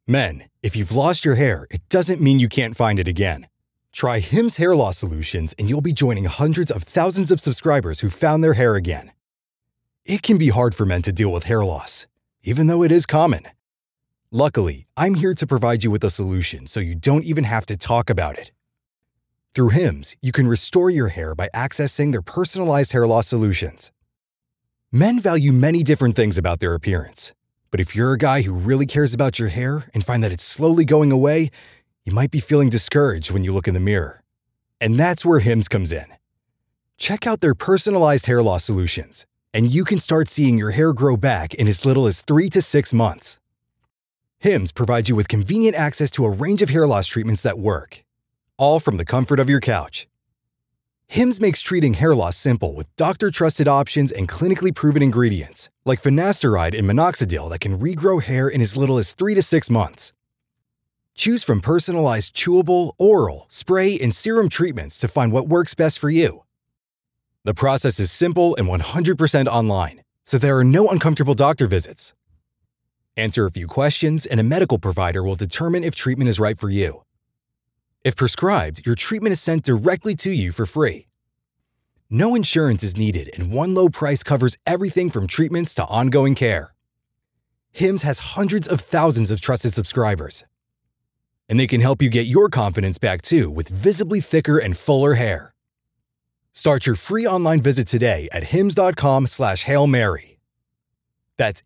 Men, if you've lost your hair, it doesn't mean you can't find it again. Try Hims Hair Loss Solutions and you'll be joining hundreds of thousands of subscribers who found their hair again. It can be hard for men to deal with hair loss, even though it is common. Luckily, I'm here to provide you with a solution so you don't even have to talk about it. Through Hims, you can restore your hair by accessing their personalized hair loss solutions. Men value many different things about their appearance. But if you're a guy who really cares about your hair and find that it's slowly going away, you might be feeling discouraged when you look in the mirror. And that's where Hims comes in. Check out their personalized hair loss solutions, and you can start seeing your hair grow back in as little as 3 to 6 months. Hims provides you with convenient access to a range of hair loss treatments that work, all from the comfort of your couch. Hims makes treating hair loss simple with doctor-trusted options and clinically proven ingredients, like finasteride and minoxidil that can regrow hair in as little as 3 to 6 months. Choose from personalized chewable, oral, spray, and serum treatments to find what works best for you. The process is simple and 100% online, so there are no uncomfortable doctor visits. Answer a few questions, and a medical provider will determine if treatment is right for you. If prescribed, your treatment is sent directly to you for free. No insurance is needed, and one low price covers everything from treatments to ongoing care. Hims has hundreds of thousands of trusted subscribers. And they can help you get your confidence back too with visibly thicker and fuller hair. Start your free online visit today at hims.com/Hail Mary. That's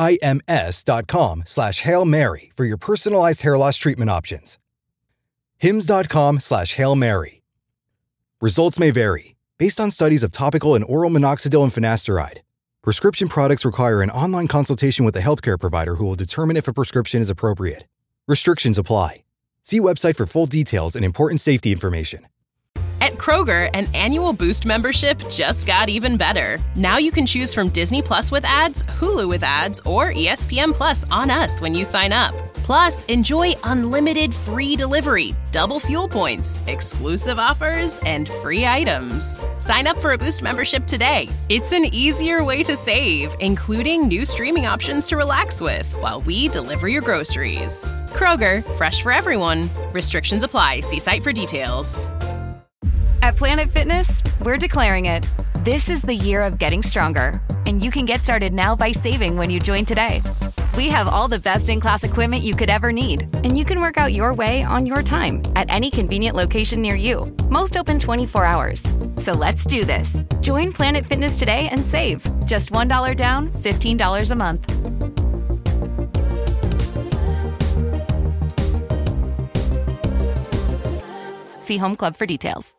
HIMS.com/Hail Mary for your personalized hair loss treatment options. hims.com/Hail Mary. Results may vary based on studies of topical and oral minoxidil and finasteride. Prescription products require an online consultation with a healthcare provider who will determine if a prescription is appropriate. Restrictions apply. See website for full details and important safety information. At Kroger, an annual Boost membership just got even better. Now you can choose from Disney Plus with ads, Hulu with ads, or ESPN Plus on us when you sign up. Plus, enjoy unlimited free delivery, double fuel points, exclusive offers, and free items. Sign up for a Boost membership today. It's an easier way to save, including new streaming options to relax with while we deliver your groceries. Kroger, fresh for everyone. Restrictions apply. See site for details. At Planet Fitness, we're declaring it. This is the year of getting stronger, and you can get started now by saving when you join today. We have all the best-in-class equipment you could ever need, and you can work out your way on your time at any convenient location near you. Most open 24 hours. So let's do this. Join Planet Fitness today and save. Just $1 down, $15 a month. See Home Club for details.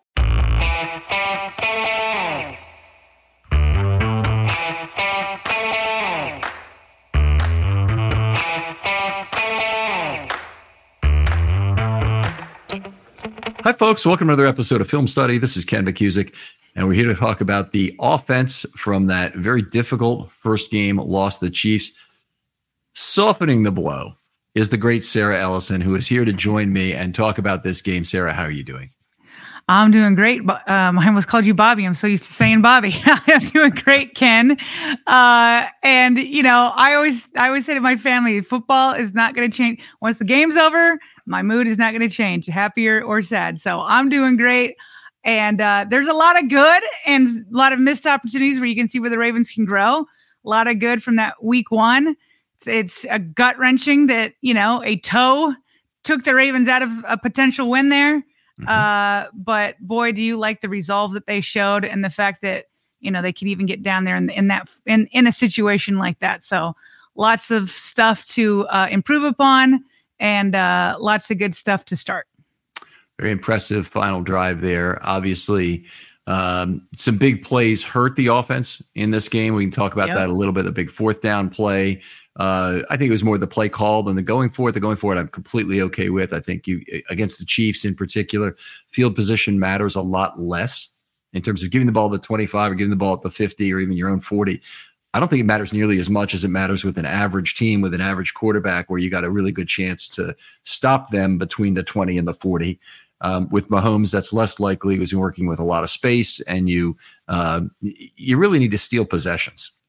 Hi, folks. Welcome to another episode of Film Study. This is Ken McCusick, and we're here to talk about the offense from that very difficult first game loss to the Chiefs. Softening the blow is the great Sarah Ellison, who is here to join me and talk about this game. Sarah, how are you doing? I'm doing great. I almost called you Bobby. I'm so used to saying Bobby. I'm doing great, Ken. And you know, I always say to my family, football is not going to change. Once the game's over, my mood is not going to change, happier or sad. So I'm doing great. And there's a lot of good and a lot of missed opportunities where you can see where the Ravens can grow. A lot of good from that week one. It's a gut wrenching that, you know, a toe took the Ravens out of a potential win there. But boy, do you like the resolve that they showed and the fact that, you know, they can even get down there in a situation like that. So lots of stuff to improve upon and lots of good stuff to start. Very impressive final drive there. Obviously, some big plays hurt the offense in this game. We can talk about that a little bit. The big fourth down play. I think it was more the play call than the going for it. The going for it, I'm completely okay with. I think you against the Chiefs in particular, field position matters a lot less in terms of giving the ball at the 25 or giving the ball at the 50 or even your own 40. I don't think it matters nearly as much as it matters with an average team, with an average quarterback, where you got a really good chance to stop them between the 20 and the 40. With Mahomes, that's less likely because you're working with a lot of space, and you really need to steal possessions.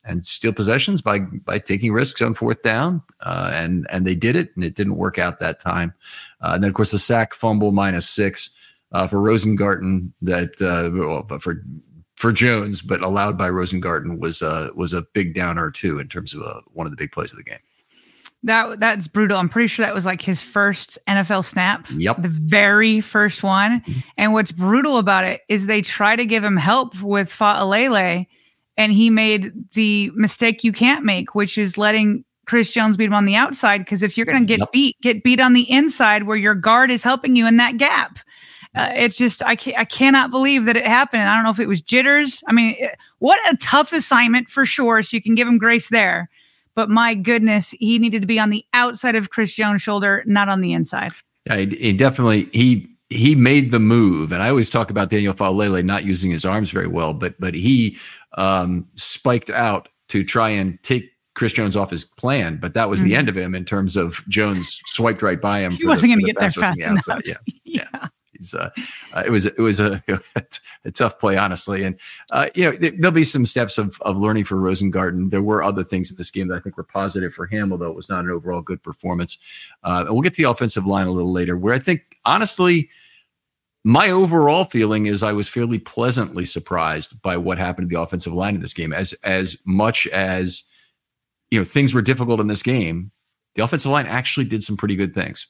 and steal possessions by taking risks on fourth down. And they did it, and it didn't work out that time. And then, of course, the sack fumble -6 for Rosengarten but for Jones, but allowed by Rosengarten was a big downer too in terms of one of the big plays of the game. That's brutal. I'm pretty sure that was like his first NFL snap. Yep. The very first one. Mm-hmm. And what's brutal about it is they try to give him help with Fa'alele, and he made the mistake you can't make, which is letting Chris Jones beat him on the outside. Because if you're going to get beat on the inside where your guard is helping you in that gap. It's just, I cannot believe that it happened. I don't know if it was jitters. I mean, what a tough assignment for sure. So you can give him grace there. But my goodness, he needed to be on the outside of Chris Jones' shoulder, not on the inside. Yeah, he definitely, he made the move. And I always talk about Daniel Fa'alele not using his arms very well, but he spiked out to try and take Chris Jones off his plan, but that was the end of him in terms of Jones swiped right by him. He wasn't going to get there fast enough. Yeah. It was a tough play, honestly. And, there'll be some steps of learning for Rosengarten. There were other things in this game that I think were positive for him, although it was not an overall good performance. And we'll get to the offensive line a little later, where I think, honestly, my overall feeling is I was fairly pleasantly surprised by what happened to the offensive line in this game. As much as, things were difficult in this game, the offensive line actually did some pretty good things.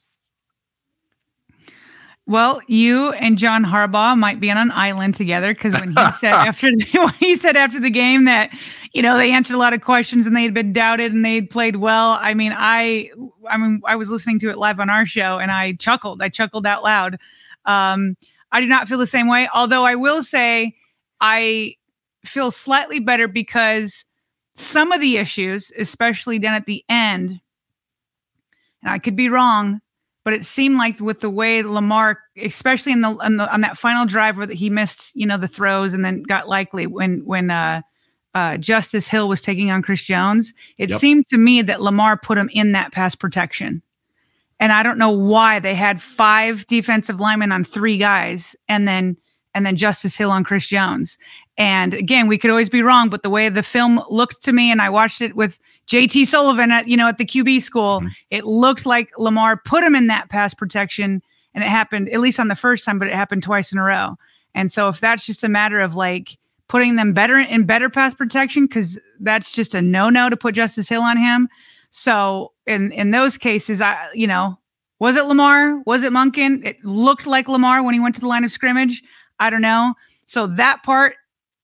Well, you and John Harbaugh might be on an island together, because when he said after the game that, they answered a lot of questions and they had been doubted and they had played well. I mean, I was listening to it live on our show and I chuckled. I chuckled out loud. I do not feel the same way, although I will say I feel slightly better because some of the issues, especially down at the end, and I could be wrong, but it seemed like with the way Lamar, especially on that final drive where he missed, the throws and then got likely when Justice Hill was taking on Chris Jones, it seemed to me that Lamar put him in that pass protection. And I don't know why they had 5 defensive linemen on 3 guys and then Justice Hill on Chris Jones. And again, we could always be wrong, but the way the film looked to me, and I watched it with JT Sullivan at the QB school, it looked like Lamar put him in that pass protection, and it happened at least on the first time, but it happened twice in a row. And so if that's just a matter of like putting them better pass protection, because that's just a no to put Justice Hill on him. So in those cases, was it Lamar? Was it Monken? It looked like Lamar when he went to the line of scrimmage. I don't know. So that part,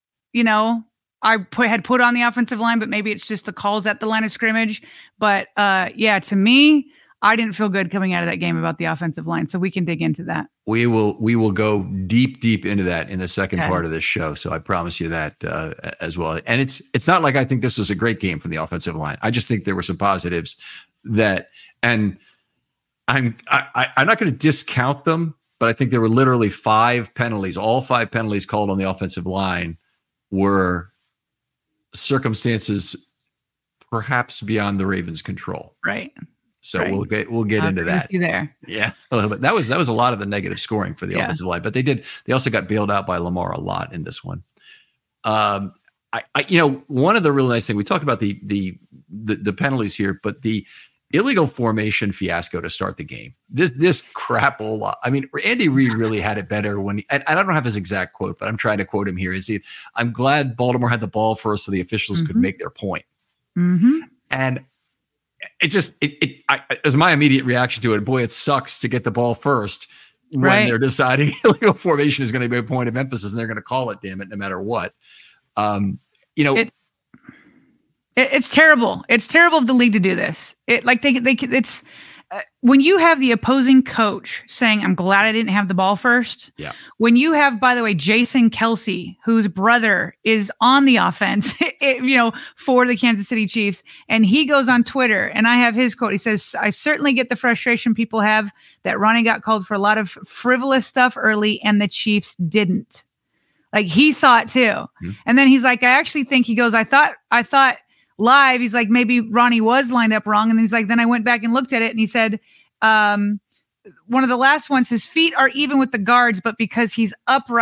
I had put on the offensive line, but maybe it's just the calls at the line of scrimmage. But to me, I didn't feel good coming out of that game about the offensive line. So we can dig into that. We will go deep into that in the second part of this show. So I promise you that as well. And it's not like I think this was a great game from the offensive line. I just think there were some positives and I'm not going to discount them, but I think there were literally 5 penalties. All 5 penalties called on the offensive line were circumstances perhaps beyond the Ravens' control. Right. So we'll get into that. There. Yeah, a little bit. That was a lot of the negative scoring for the offensive line, but they also got bailed out by Lamar a lot in this one. One of the really nice things we talked about the penalties here, but the illegal formation fiasco to start the game. This crapola. I mean, Andy Reid really had it better and I don't have his exact quote, but I'm trying to quote him here. I'm glad Baltimore had the ball first so the officials could make their point. Mm-hmm. And it was my immediate reaction to it. Boy, it sucks to get the ball first when they're deciding illegal formation is going to be a point of emphasis and they're going to call it, damn it, no matter what. It's terrible. It's terrible of the league to do this. It's when you have the opposing coach saying, "I'm glad I didn't have the ball first." Yeah. When you have, by the way, Jason Kelce, whose brother is on the offense, for the Kansas City Chiefs, and he goes on Twitter, and I have his quote. He says, "I certainly get the frustration people have that Ronnie got called for a lot of frivolous stuff early, and the Chiefs didn't." Like he saw it too, and then he's like, "I actually think," he goes, I thought." Live, he's like, maybe Ronnie was lined up wrong. And he's like, then I went back and looked at it and he said, one of the last ones, his feet are even with the guards, but because he's upright,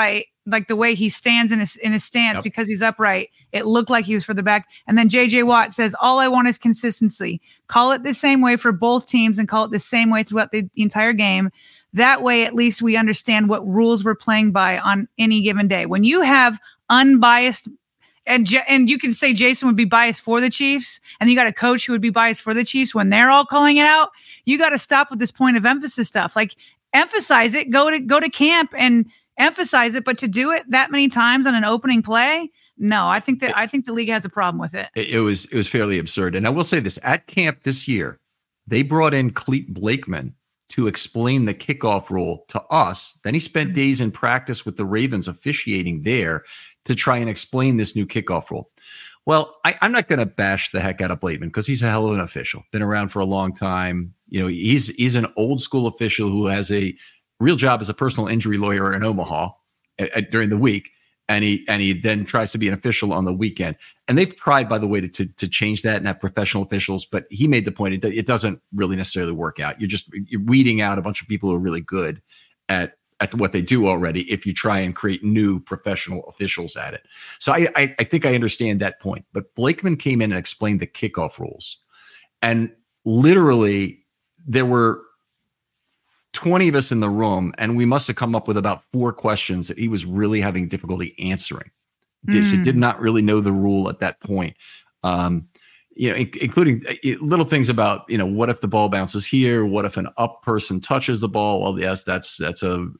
like the way he stands in his stance because he's upright. It looked like he was for the back. And then JJ Watt says, all I want is consistency. Call it the same way for both teams and call it the same way throughout the entire game. That way, at least we understand what rules we're playing by on any given day. When you have unbiased, and you can say Jason would be biased for the Chiefs, and you got a coach who would be biased for the Chiefs when they're all calling it out, you got to stop with this point of emphasis stuff. Like, emphasize it, go to camp and emphasize it, but to do it that many times on an opening play, no, I think the league has a problem with it. It was fairly absurd. And I will say this, at camp this year, they brought in Clete Blakeman to explain the kickoff rule to us. Then he spent days in practice with the Ravens officiating there to try and explain this new kickoff rule. Well, I'm not going to bash the heck out of Blakeman because he's a hell of an official, been around for a long time. You know, he's an old school official who has a real job as a personal injury lawyer in Omaha during the week. And he then tries to be an official on the weekend. And they've tried, by the way, to change that and have professional officials. But he made the point it doesn't really necessarily work out. You're weeding out a bunch of people who are really good at what they do already if you try and create new professional officials at it. So I think I understand that point. But Blakeman came in and explained the kickoff rules. And literally, there were 20 of us in the room, and we must have come up with about 4 questions that he was really having difficulty answering. He did not really know the rule at that point. Including little things about, what if the ball bounces here? What if an up person touches the ball? Well, yes, that's that's going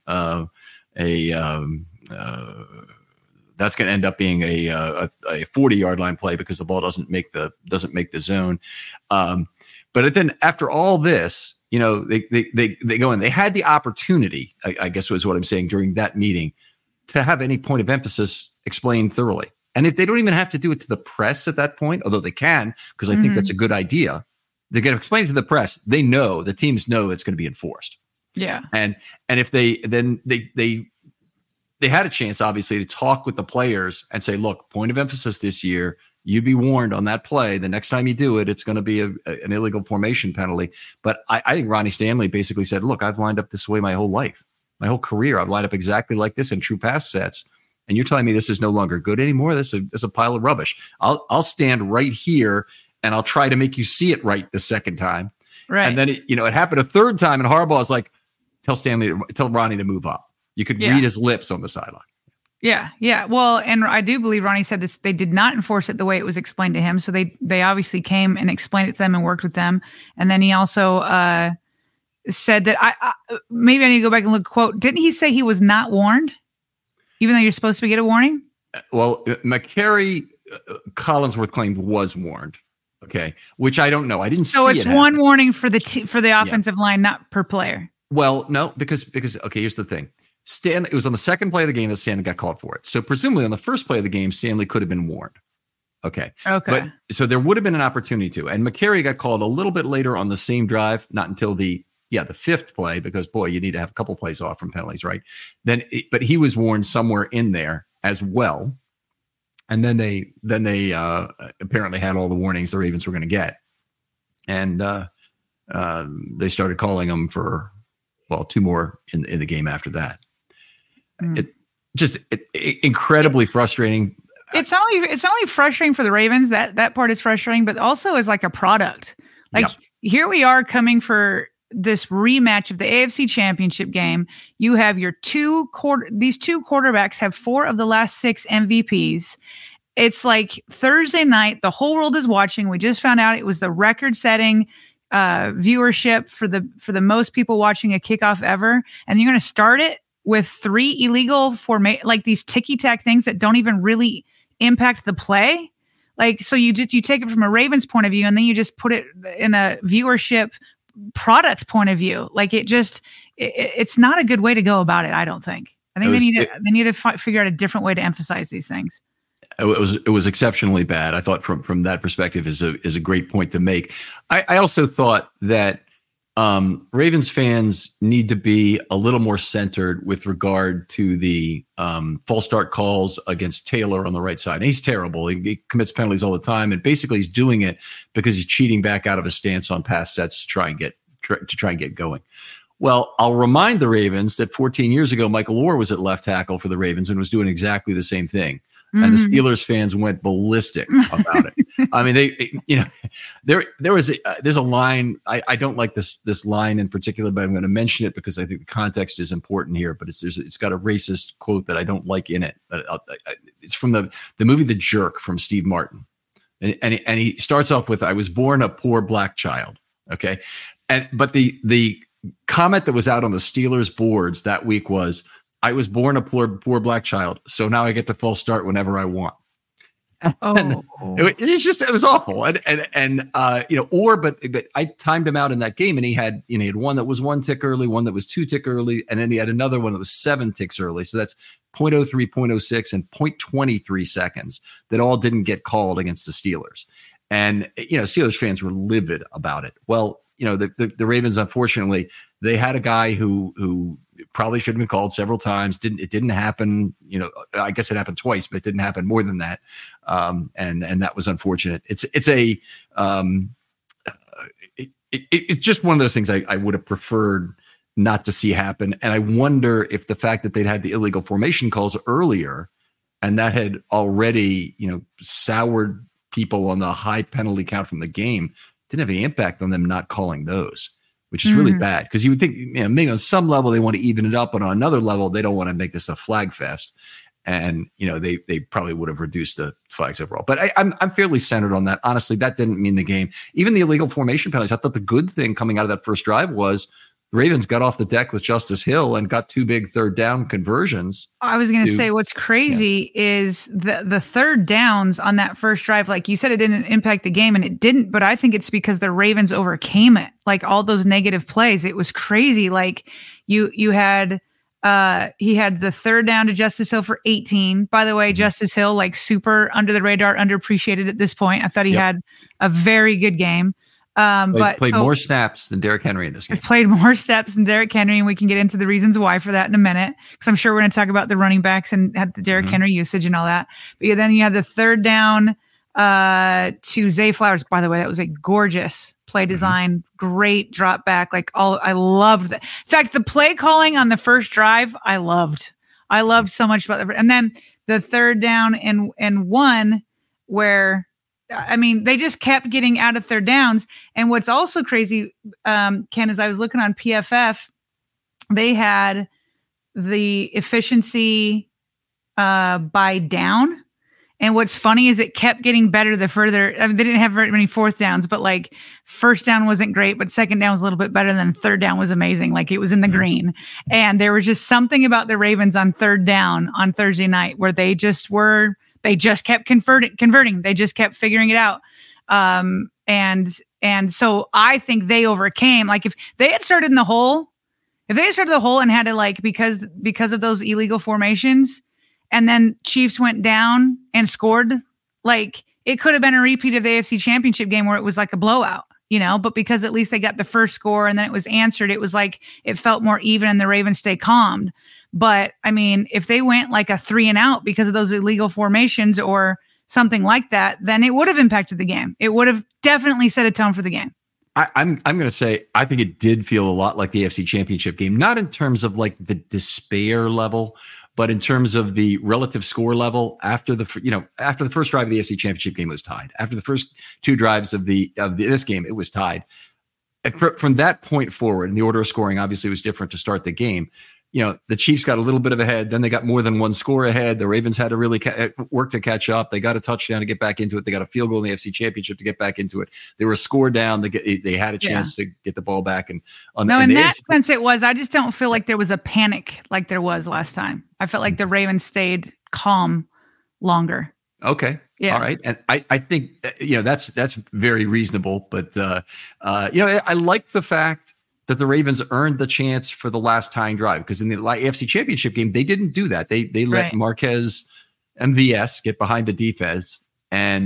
to end up being a 40-yard line play because the ball doesn't make the zone. But then after all this, they go in. They had the opportunity, I guess was what I'm saying, during that meeting, to have any point of emphasis explained thoroughly. And if they don't even have to do it to the press at that point, although they can, because I think that's a good idea, they're going to explain it to the press. They know, the teams know it's going to be enforced. Yeah. And if they had a chance, obviously, to talk with the players and say, look, point of emphasis this year, you'd be warned on that play. The next time you do it, it's going to be an illegal formation penalty. But I think Ronnie Stanley basically said, look, I've lined up this way my whole life, my whole career. I've lined up exactly like this in true pass sets. And you're telling me this is no longer good anymore? This is a pile of rubbish. I'll stand right here and I'll try to make you see it right the second time. Right. And then it happened a third time, and Harbaugh is like, tell Ronnie to move up. You could read his lips on the sideline. Yeah. Yeah. Well, and I do believe Ronnie said this, they did not enforce it the way it was explained to him. So they obviously came and explained it to them and worked with them. And then he also said that maybe I need to go back and look quote. Didn't he say he was not warned? Even though you're supposed to get a warning? Well, McCary Collinsworth claimed was warned. Okay. Which I don't know. I didn't see it. So it's one warning for the offensive line, not per player. Well, no, because okay, here's the thing. It was on the second play of the game that Stanley got called for it. So presumably on the first play of the game, Stanley could have been warned. Okay. But so there would have been an opportunity to. And McCary got called a little bit later on the same drive, not until the fifth play, because boy, you need to have a couple plays off from penalties, right? But he was warned somewhere in there as well. And then they apparently had all the warnings the Ravens were going to get. And they started calling them for, 2 more in the game after that. It incredibly frustrating. It's not only frustrating for the Ravens, that part is frustrating, but also as like a product. Here we are coming for this rematch of the AFC Championship game. You have these two quarterbacks have 4 of the last 6 MVPs. It's like Thursday night, the whole world is watching. We just found out it was the record-setting viewership for the most people watching a kickoff ever, and you're going to start it with 3 illegal like these ticky-tack things that don't even really impact the play. Like, so you take it from a Ravens point of view, and then you just put it in a viewership product point of view. Like it's not a good way to go about it. I don't think. I think they need to figure out a different way to emphasize these things. It was exceptionally bad. I thought from that perspective is a great point to make. I also thought that Ravens fans need to be a little more centered with regard to the false start calls against Taylor on the right side. And he's terrible. He commits penalties all the time, and basically he's doing it because he's cheating back out of his stance on pass sets to try and get going. Well, I'll remind the Ravens that 14 years ago, Michael Orr was at left tackle for the Ravens and was doing exactly the same thing. And the Steelers fans went ballistic about it. I mean, there's a line. I don't like this line in particular, but I'm going to mention it because I think the context is important here. But it's got a racist quote that I don't like in it. It's from the movie The Jerk from Steve Martin, and he starts off with, "I was born a poor black child." Okay, but the comment that was out on the Steelers boards that week was, "I was born a poor black child, so now I get to false start whenever I want." Oh, it was awful. But I timed him out in that game, and he had one that was 1 tick early, one that was 2 tick early, and then he had another one that was 7 ticks early. So that's 0.03, 0.06, and 0.23 seconds that all didn't get called against the Steelers. And Steelers fans were livid about it. Well, the Ravens, unfortunately, they had a guy who probably should have been called several times. It didn't happen. I guess it happened twice, but it didn't happen more than that. And that was unfortunate. It's just one of those things I would have preferred not to see happen. And I wonder if the fact that they'd had the illegal formation calls earlier, and that had already, soured people on the high penalty count from the game, didn't have any impact on them not calling those, which is really bad, because you would think, maybe on some level they want to even it up, but on another level they don't want to make this a flag fest, and they probably would have reduced the flags overall. But I'm fairly centered on that. Honestly, that didn't mean the game. Even the illegal formation penalties, I thought the good thing coming out of that first drive was the Ravens got off the deck with Justice Hill and got 2 big third down conversions. I was going to say, what's crazy is the third downs on that first drive. Like you said, it didn't impact the game, and it didn't, but I think it's because the Ravens overcame it. Like all those negative plays, it was crazy. Like you had, he had the third down to Justice Hill for 18. By the way, Justice Hill, like super under the radar, underappreciated at this point. I thought he had a very good game. Played more snaps than Derrick Henry in this game. Played more snaps than Derrick Henry, and we can get into the reasons why for that in a minute, because I'm sure we're going to talk about the running backs and the Derrick Henry usage and all that. But then you had the third down to Zay Flowers. By the way, that was a gorgeous play design, great drop back. I loved that. In fact, the play calling on the first drive, I loved so much about that. And then the third down and one where, they just kept getting out of third downs. And what's also crazy, Ken, is I was looking on PFF, they had the efficiency by down. And what's funny is it kept getting better the further. They didn't have very many fourth downs, but like first down wasn't great, but second down was a little bit better, than third down was amazing. Like it was in the green. And there was just something about the Ravens on third down on Thursday night where they just kept converting. They just kept figuring it out. And so I think they overcame. Like if they had started in the hole, and had to because of those illegal formations, and then Chiefs went down and scored, like it could have been a repeat of the AFC Championship game where it was like a blowout, but because at least they got the first score and then it was answered, it was like it felt more even and the Ravens stay calmed. But if they went like a 3 and out because of those illegal formations or something like that, then it would have impacted the game. It would have definitely set a tone for the game. I'm going to say, I think it did feel a lot like the AFC Championship game, not in terms of like the despair level, but in terms of the relative score level. After the first drive of the AFC Championship game, it was tied. After the first 2 drives of this game, it was tied. And from that point forward, and the order of scoring obviously was different to start the game. The Chiefs got a little bit of ahead. Then they got more than one score ahead. The Ravens had to really work to catch up. They got a touchdown to get back into it. They got a field goal in the AFC Championship to get back into it. They were a score down. They had a chance to get the ball back. And in that sense, it was. I just don't feel like there was a panic like there was last time. I felt like the Ravens stayed calm longer. Okay. Yeah. All right. And I think that's very reasonable. But I like the fact that the Ravens earned the chance for the last tying drive, because in the AFC Championship game, they didn't do that. They let Marquez MVS get behind the defense, and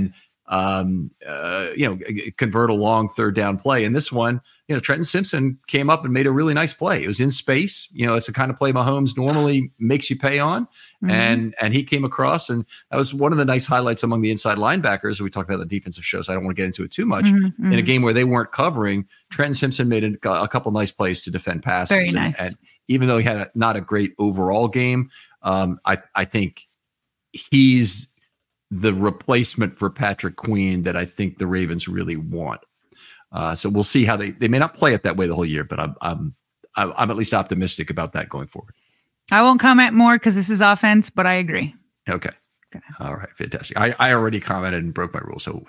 convert a long third down play. And this one, Trenton Simpson came up and made a really nice play. It was in space. It's the kind of play Mahomes normally makes you pay on. Mm-hmm. And he came across, and that was one of the nice highlights among the inside linebackers. We talked about the defensive shows. I don't want to get into it too much. Mm-hmm. In a game where they weren't covering, Trenton Simpson made a couple nice plays to defend passes. Very nice. And even though he had not a great overall game, I think he's the replacement for Patrick Queen that I think the Ravens really want. So we'll see how they may not play it that way the whole year, but I'm at least optimistic about that going forward. I won't comment more because this is offense, but I agree. Okay. All right. Fantastic. I already commented and broke my rule. So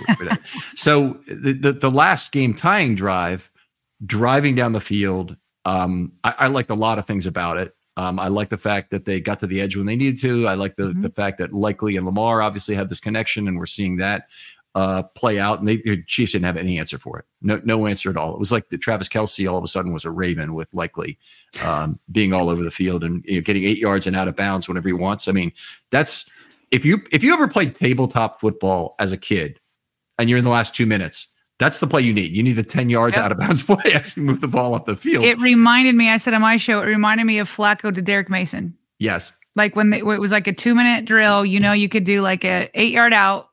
the last game tying drive, driving down the field, I liked a lot of things about it. I like the fact that they got to the edge when they needed to. I like the fact that Likely and Lamar obviously have this connection, and we're seeing that play out. And the Chiefs didn't have any answer for it. No answer at all. It was like the Travis Kelce all of a sudden was a Raven with Likely being all over the field and getting 8 yards and out of bounds whenever he wants. I mean, that's if you ever played tabletop football as a kid and you're in the last 2 minutes. That's the play you need. You need the 10 yards out of bounds play as you move the ball up the field. It reminded me, I said on my show, it reminded me of Flacco to Derek Mason. Yes. Like when it was like a 2-minute drill, you could do like a 8-yard out.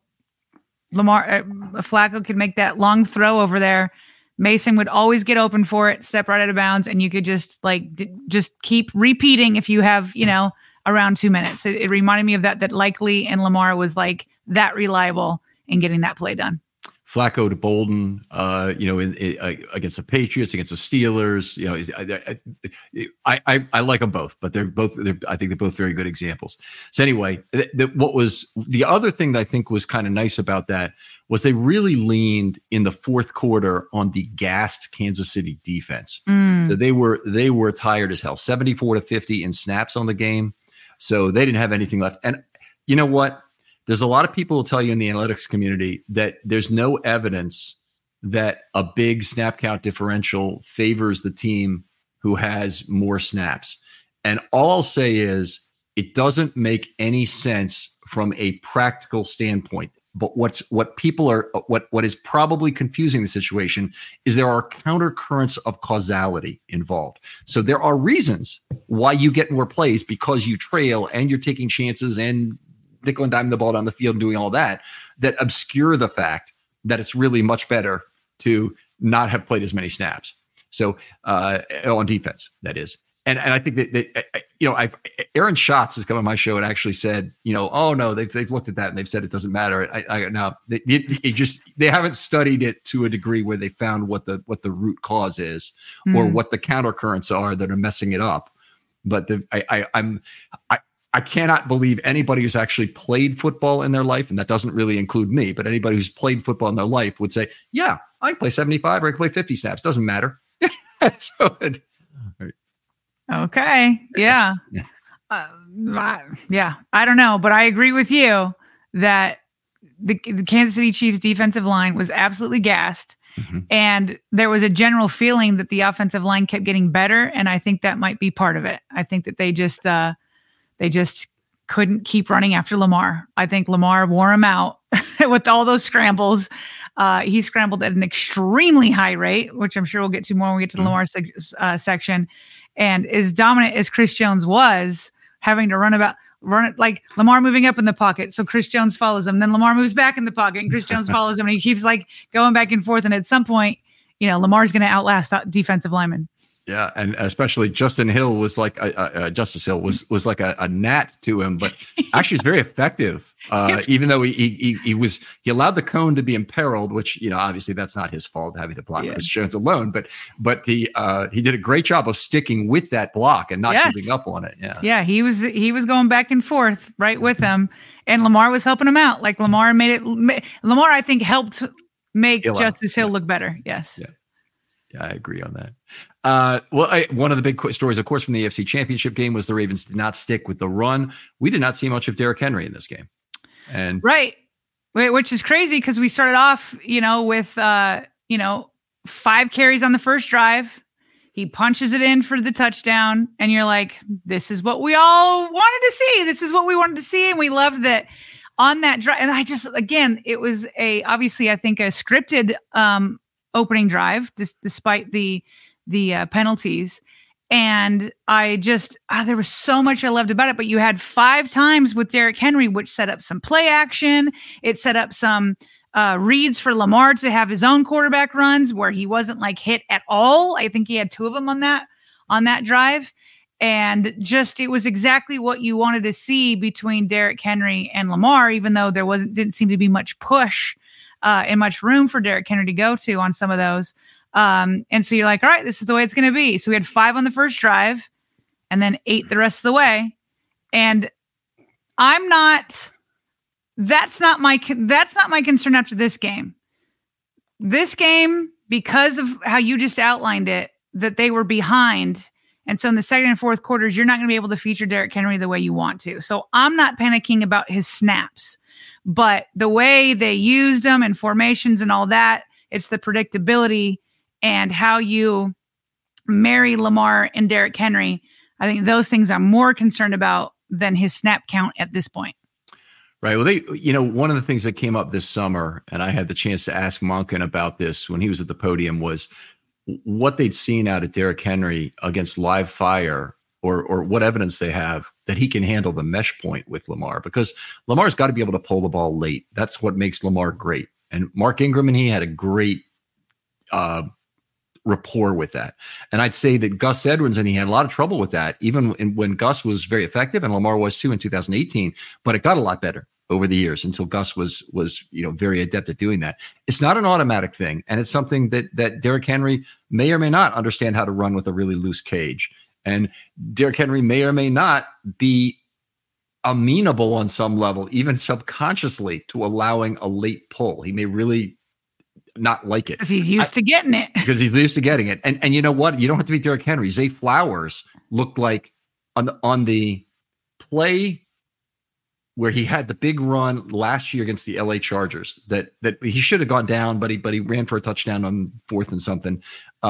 Flacco could make that long throw over there. Mason would always get open for it, step right out of bounds, and you could just keep repeating if you have, around 2 minutes. It reminded me of that Likely and Lamar was like that reliable in getting that play done. Flacco to Bolden, against the Patriots, against the Steelers. I like them both, but I think they're both very good examples. So anyway, what was the other thing that I think was kind of nice about that was they really leaned in the fourth quarter on the gassed Kansas City defense. So they were tired as hell, 74-50 in snaps on the game. So they didn't have anything left. And you know what? There's a lot of people who tell you in the analytics community that there's no evidence that a big snap count differential favors the team who has more snaps. And all I'll say is it doesn't make any sense from a practical standpoint. But what is probably confusing the situation is there are countercurrents of causality involved. So there are reasons why you get more plays because you trail and you're taking chances and nickel and diming the ball down the field and doing all that obscure the fact that it's really much better to not have played as many snaps. So on defense, that is. And I think that Aaron Schatz has come on my show and actually said, oh no, they've looked at that and they've said it doesn't matter. They haven't studied it to a degree where they found what the root cause is or what the countercurrents are that are messing it up. But I cannot believe anybody who's actually played football in their life, and that doesn't really include me, but anybody who's played football in their life would say, yeah, I can play 75 or I can play 50 snaps. Doesn't matter. Okay. Yeah. Yeah. I don't know, but I agree with you that the Kansas City Chiefs defensive line was absolutely gassed. Mm-hmm. And there was a general feeling that the offensive line kept getting better. And I think that might be part of it. I think that they just couldn't keep running after Lamar. I think Lamar wore him out with all those scrambles. He scrambled at an extremely high rate, which I'm sure we'll get to more when we get to the Lamar section. And as dominant as Chris Jones was, having to run it like Lamar moving up in the pocket. So Chris Jones follows him. Then Lamar moves back in the pocket and Chris Jones follows him. And he keeps going back and forth. And at some point, Lamar's going to outlast defensive linemen. Yeah, and especially Justice Hill was like like a gnat to him, but actually it's very effective. Even though he allowed the cone to be imperiled, which obviously that's not his fault having to block Chris Jones alone, but he did a great job of sticking with that block and not giving up on it. Yeah, he was going back and forth right with him, and Lamar was helping him out. Like Lamar Lamar I think helped make Justice Hill look better. Yes. Yeah, I agree on that. One of the big stories, of course, from the AFC Championship game was the Ravens did not stick with the run. We did not see much of Derrick Henry in this game. And right. Which is crazy because we started off, with, 5 carries on the first drive. He punches it in for the touchdown. And you're like, this is what we all wanted to see. This is what we wanted to see. And we love that on that drive, and again, it was obviously I think a scripted opening drive, despite the penalties. And I there was so much I loved about it, but you had 5 times with Derrick Henry, which set up some play action. It set up some reads for Lamar to have his own quarterback runs where he wasn't like hit at all. I think he had 2 of them on that drive. And it was exactly what you wanted to see between Derrick Henry and Lamar, even though didn't seem to be much push and much room for Derrick Henry to go to on some of those. And so you're like, all right, this is the way it's going to be. So we had 5 on the first drive and then 8 the rest of the way. And that's not my concern after this game. This game, because of how you just outlined it, that they were behind. And so in the second and fourth quarters, you're not going to be able to feature Derrick Henry the way you want to. So I'm not panicking about his snaps, but the way they used them and formations and all that, it's the predictability and how you marry Lamar and Derrick Henry. I think those things I'm more concerned about than his snap count at this point. Right. Well, one of the things that came up this summer, and I had the chance to ask Monken about this when he was at the podium, was what they'd seen out of Derrick Henry against live fire, or what evidence they have that he can handle the mesh point with Lamar, because Lamar's got to be able to pull the ball late. That's what makes Lamar great. And Mark Ingram and he had a great rapport with that. And I'd say that Gus Edwards and he had a lot of trouble with that, even when Gus was very effective, and Lamar was too in 2018, but it got a lot better over the years until Gus was very adept at doing that. It's not an automatic thing, and it's something that Derrick Henry may or may not understand how to run with a really loose cage. And Derrick Henry may or may not be amenable on some level, even subconsciously, to allowing a late pull. He may really not like it. Because he's used to getting it. Because he's used to getting it. And you know what? You don't have to be Derrick Henry. Zay Flowers looked like on the play where he had the big run last year against the LA Chargers that he should have gone down, but he ran for a touchdown on 4th and something.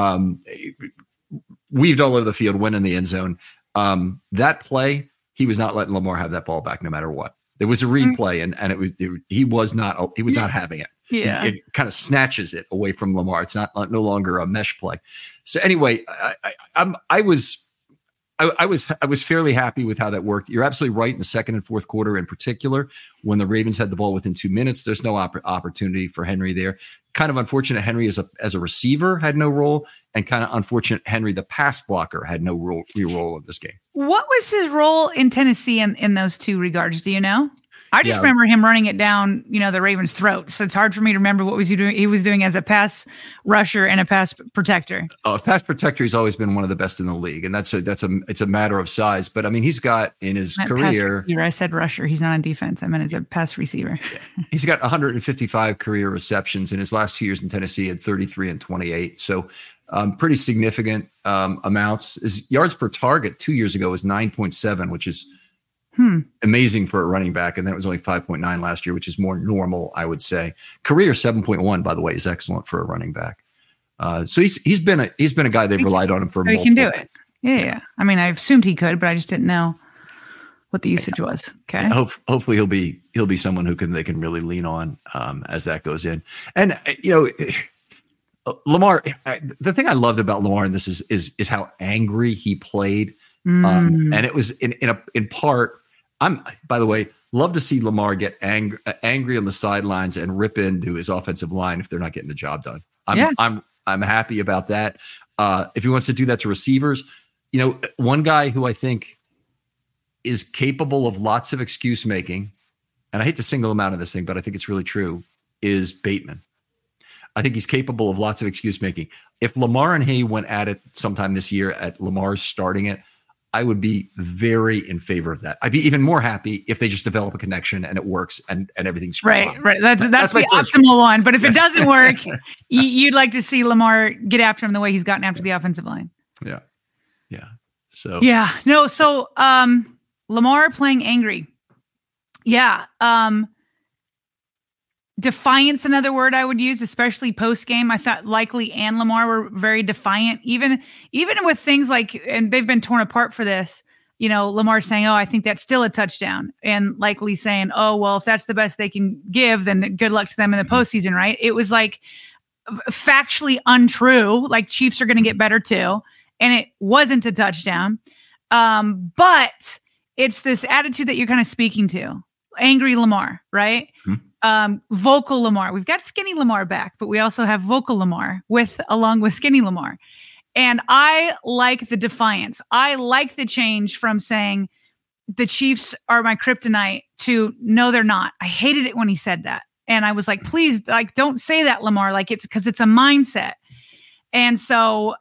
Weaved all over the field, went in the end zone. That play, he was not letting Lamar have that ball back no matter what. There was a read play, and he was not having it. Yeah, it kind of snatches it away from Lamar. It's no longer a mesh play. So anyway, I was fairly happy with how that worked. You're absolutely right in the second and fourth quarter, in particular, when the Ravens had the ball within 2 minutes. There's no opportunity for Henry there. Kind of unfortunate Henry as a receiver had no role, and kind of unfortunate Henry the pass blocker had no real role in this game. What was his role in Tennessee in those 2 regards? Do you know? I just remember him running it down, the Ravens' throats. So it's hard for me to remember what he was doing as a pass rusher and a pass protector. Oh, a pass protector, he's always been one of the best in the league, and it's a matter of size. But I mean, he's got in his career. I said rusher. He's not on defense. I meant as a pass receiver. He's got 155 career receptions in his last 2 years in Tennessee, at 33 and 28. So pretty significant amounts. His yards per target 2 years ago was 9.7, which is amazing for a running back, and then it was only 5.9 last year, which is more normal, I would say. Career 7.1, by the way, is excellent for a running back. So he's been a guy they've relied on him for. So he can do it. Yeah. I mean, I assumed he could, but I just didn't know what the usage was. Okay. Hopefully he'll be someone they can really lean on as that goes in. And Lamar. The thing I loved about Lamar in this is how angry he played, and it was in part. By the way, love to see Lamar get angry on the sidelines and rip into his offensive line if they're not getting the job done. I'm happy about that. If he wants to do that to receivers, one guy who I think is capable of lots of excuse making, and I hate to single him out of this thing, but I think it's really true, is Bateman. I think he's capable of lots of excuse making. If Lamar and Hay went at it sometime this year at Lamar's starting it, I would be very in favor of that. I'd be even more happy if they just develop a connection and it works and everything's right. That's the optimal one. But if it doesn't work, you'd like to see Lamar get after him the way he's gotten after the offensive line. Yeah. So Lamar playing angry. Yeah. Defiance, another word I would use, especially post game. I thought Likely and Lamar were very defiant, even with things like, and they've been torn apart for this, Lamar saying, "Oh, I think that's still a touchdown," and likely saying, "Oh, well, if that's the best they can give, then good luck to them in the postseason," right? It was like factually untrue. Like Chiefs are going to get better too, and it wasn't a touchdown. But it's this attitude that you're kind of speaking to, angry Lamar, right? Vocal Lamar. We've got skinny Lamar back, but we also have vocal Lamar along with skinny Lamar. And I like the defiance. I like the change from saying the Chiefs are my kryptonite to no, they're not. I hated it when he said that. And I was like, please, like, don't say that, Lamar. Like, it's because it's a mindset. And so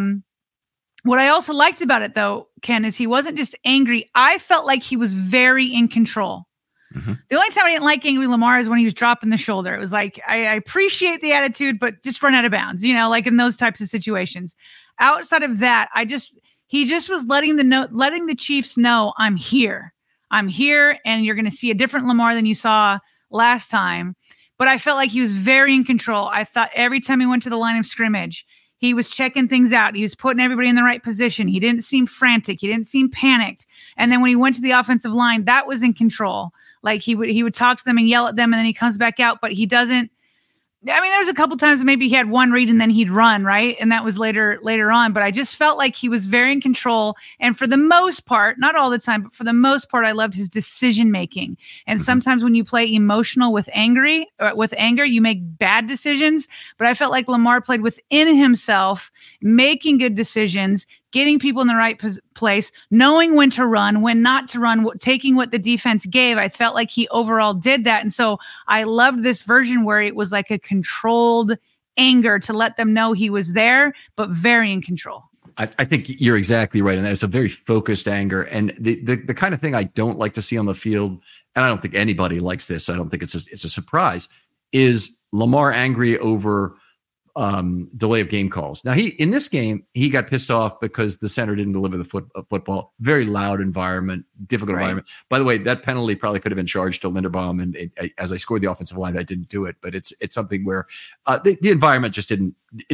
what I also liked about it, though, Ken, is he wasn't just angry. I felt like he was very in control. The only time I didn't like angry Lamar is when he was dropping the shoulder. It was like, I appreciate the attitude, but just run out of bounds, like in those types of situations. Outside of that, he just was letting the Chiefs know, I'm here, and you're going to see a different Lamar than you saw last time. But I felt like he was very in control. I thought every time he went to the line of scrimmage, he was checking things out. He was putting everybody in the right position. He didn't seem frantic. He didn't seem panicked. And then when he went to the offensive line, that was in control. Like he would talk to them and yell at them, and then he comes back out, but he doesn't. I mean, there was a couple times maybe he had one read and then he'd run, right? And that was later on. But I just felt like he was very in control. And for the most part, not all the time, but for the most part, I loved his decision making. And sometimes when you play emotional with anger, you make bad decisions. But I felt like Lamar played within himself, making good decisions, getting people in the right place, knowing when to run, when not to run, taking what the defense gave. I felt like he overall did that. And so I loved this version where it was like a controlled anger to let them know he was there, but very in control. I think you're exactly right. And that's a very focused anger. And the kind of thing I don't like to see on the field, and I don't think anybody likes this, I don't think it's a surprise, is Lamar angry over delay of game calls. Now, in this game, he got pissed off because the center didn't deliver the football. Very loud environment, difficult environment. By the way, that penalty probably could have been charged to Linderbaum, and as I scored the offensive line, I didn't do it. But it's something where the environment just didn't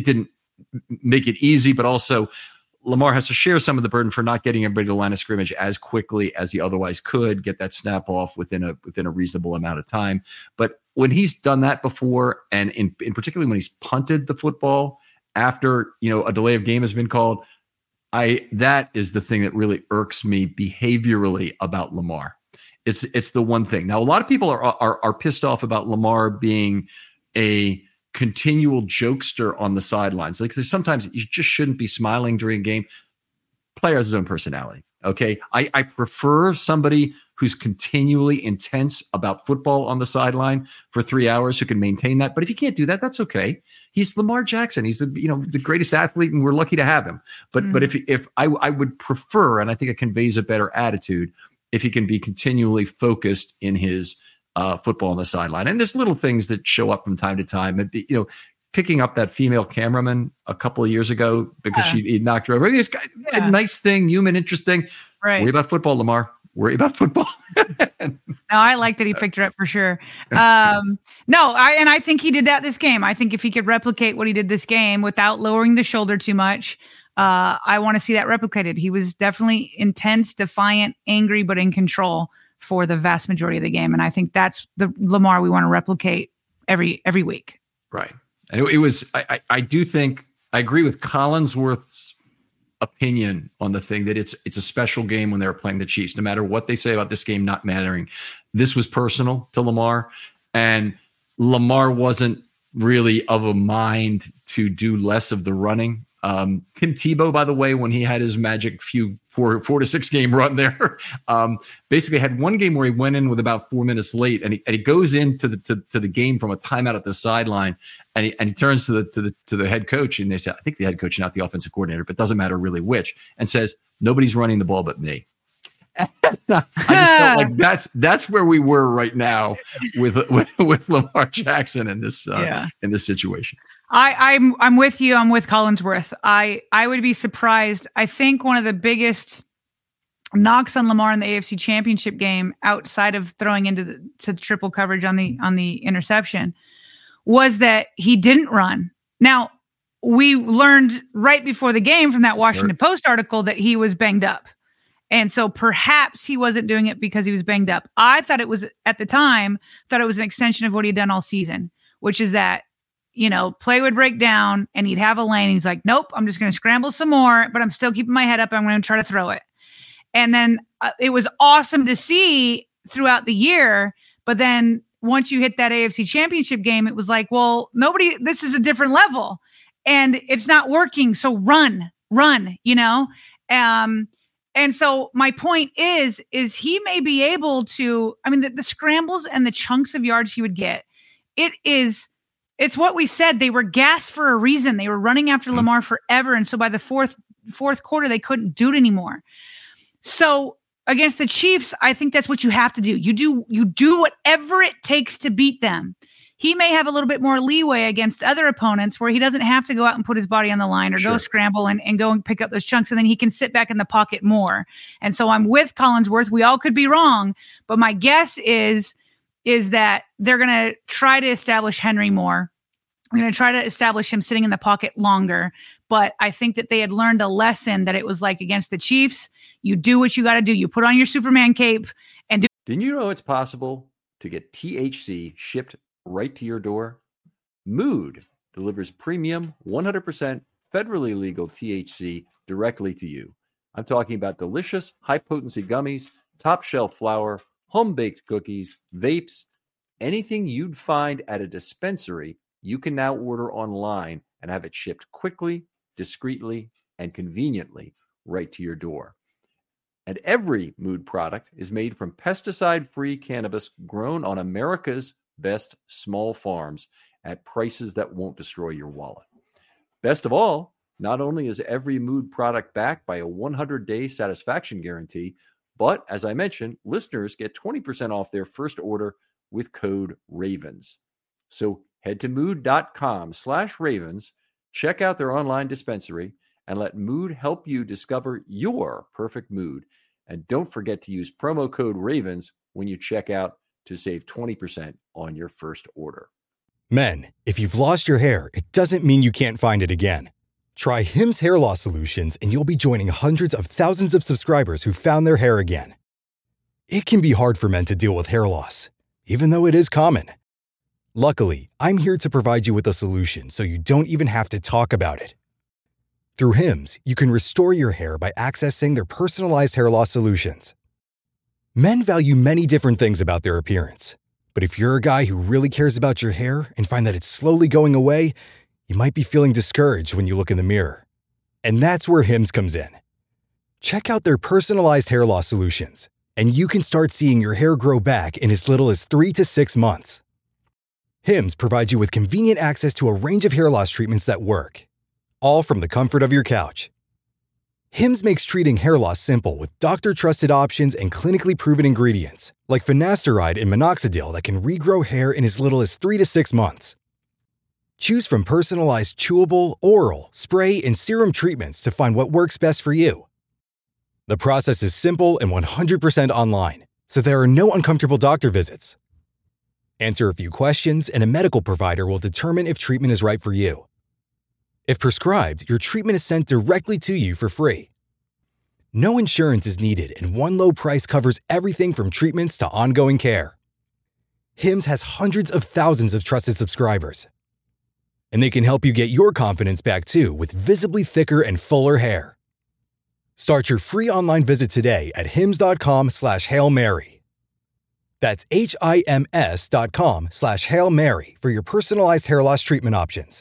make it easy. But also, Lamar has to share some of the burden for not getting everybody to the line of scrimmage as quickly as he otherwise could, get that snap off within a reasonable amount of time. But when he's done that before, and in particularly when he's punted the football after a delay of game has been called, that is the thing that really irks me behaviorally about Lamar. It's the one thing. Now, a lot of people are pissed off about Lamar being a continual jokester on the sidelines. Like there's sometimes you just shouldn't be smiling during a game. Player has his own personality. Okay. I prefer somebody who's continually intense about football on the sideline for 3 hours who can maintain that. But if you can't do that, that's okay. He's Lamar Jackson. He's the greatest athlete, and we're lucky to have him. But if I would prefer, and I think it conveys a better attitude, if he can be continually focused in his football on the sideline. And there's little things that show up from time to time. Picking up that female cameraman a couple of years ago because he knocked her over. This guy, a nice thing, human, interesting. Right. Worry about football, Lamar. Worry about football. No, I like that he picked her up for sure. I think he did that this game. I think if he could replicate what he did this game without lowering the shoulder too much, I want to see that replicated. He was definitely intense, defiant, angry, but in control for the vast majority of the game. And I think that's the Lamar we want to replicate every week. Right. And it was, I do think, I agree with Collinsworth's opinion on the thing that it's a special game when they were playing the Chiefs, no matter what they say about this game not mattering. This was personal to Lamar, and Lamar wasn't really of a mind to do less of the running. Tim Tebow, by the way, when he had his magic four to 6 game run there, basically had one game where he went in with about 4 minutes late, and he goes into the game from a timeout at the sideline, and he turns to the head coach, and they say, I think the head coach, not the offensive coordinator, but doesn't matter really which, and says, nobody's running the ball but me. I just felt like that's where we were right now with Lamar Jackson in this situation. I'm with you. I'm with Collinsworth. I would be surprised. I think one of the biggest knocks on Lamar in the AFC Championship game, outside of throwing into the triple coverage on the interception, was that he didn't run. Now, we learned right before the game from that Washington Post article that he was banged up. And so perhaps he wasn't doing it because he was banged up. I thought it was, at the time, an extension of what he'd done all season, which is that, play would break down and he'd have a lane. He's like, nope, I'm just going to scramble some more, but I'm still keeping my head up. I'm going to try to throw it. And then it was awesome to see throughout the year. But then once you hit that AFC Championship game, it was like, well, this is a different level and it's not working. So run, And so my point is he may be able to, the scrambles and the chunks of yards he would get, it's what we said. They were gassed for a reason. They were running after Lamar forever. And so by the fourth quarter, they couldn't do it anymore. So against the Chiefs, I think that's what you have to do. You do whatever it takes to beat them. He may have a little bit more leeway against other opponents where he doesn't have to go out and put his body on the line or go scramble and go and pick up those chunks. And then he can sit back in the pocket more. And so I'm with Collinsworth. We all could be wrong, but my guess is that they're going to try to establish Henry more. I'm going to try to establish him sitting in the pocket longer. But I think that they had learned a lesson that it was like against the Chiefs, you do what you got to do. You put on your Superman cape and do. Didn't you know it's possible to get THC shipped right to your door? Mood delivers premium 100% federally legal THC directly to you. I'm talking about delicious high-potency gummies, top-shelf flour, home-baked cookies, vapes, anything you'd find at a dispensary, you can now order online and have it shipped quickly, discreetly, and conveniently right to your door. And every Mood product is made from pesticide-free cannabis grown on America's best small farms at prices that won't destroy your wallet. Best of all, not only is every Mood product backed by a 100-day satisfaction guarantee, but as I mentioned, listeners get 20% off their first order with code RAVENS. So head to mood.com/ravens, check out their online dispensary, and let Mood help you discover your perfect mood. And don't forget to use promo code RAVENS when you check out to save 20% on your first order. Men, if you've lost your hair, it doesn't mean you can't find it again. Try Hims Hair Loss Solutions and you'll be joining hundreds of thousands of subscribers who found their hair again. It can be hard for men to deal with hair loss, even though it is common. Luckily, I'm here to provide you with a solution so you don't even have to talk about it. Through Hims, you can restore your hair by accessing their personalized hair loss solutions. Men value many different things about their appearance. But if you're a guy who really cares about your hair and find that it's slowly going away, you might be feeling discouraged when you look in the mirror. And that's where Hims comes in. Check out their personalized hair loss solutions, and you can start seeing your hair grow back in as little as 3 to 6 months. Hims provides you with convenient access to a range of hair loss treatments that work, all from the comfort of your couch. Hims makes treating hair loss simple with doctor-trusted options and clinically proven ingredients, like finasteride and minoxidil that can regrow hair in as little as 3 to 6 months. Choose from personalized chewable, oral, spray, and serum treatments to find what works best for you. The process is simple and 100% online, so there are no uncomfortable doctor visits. Answer a few questions, and a medical provider will determine if treatment is right for you. If prescribed, your treatment is sent directly to you for free. No insurance is needed, and one low price covers everything from treatments to ongoing care. Hims has hundreds of thousands of trusted subscribers. And they can help you get your confidence back too with visibly thicker and fuller hair. Start your free online visit today at hims.com/Hail Mary. That's HIMS.com/Hail Mary for your personalized hair loss treatment options.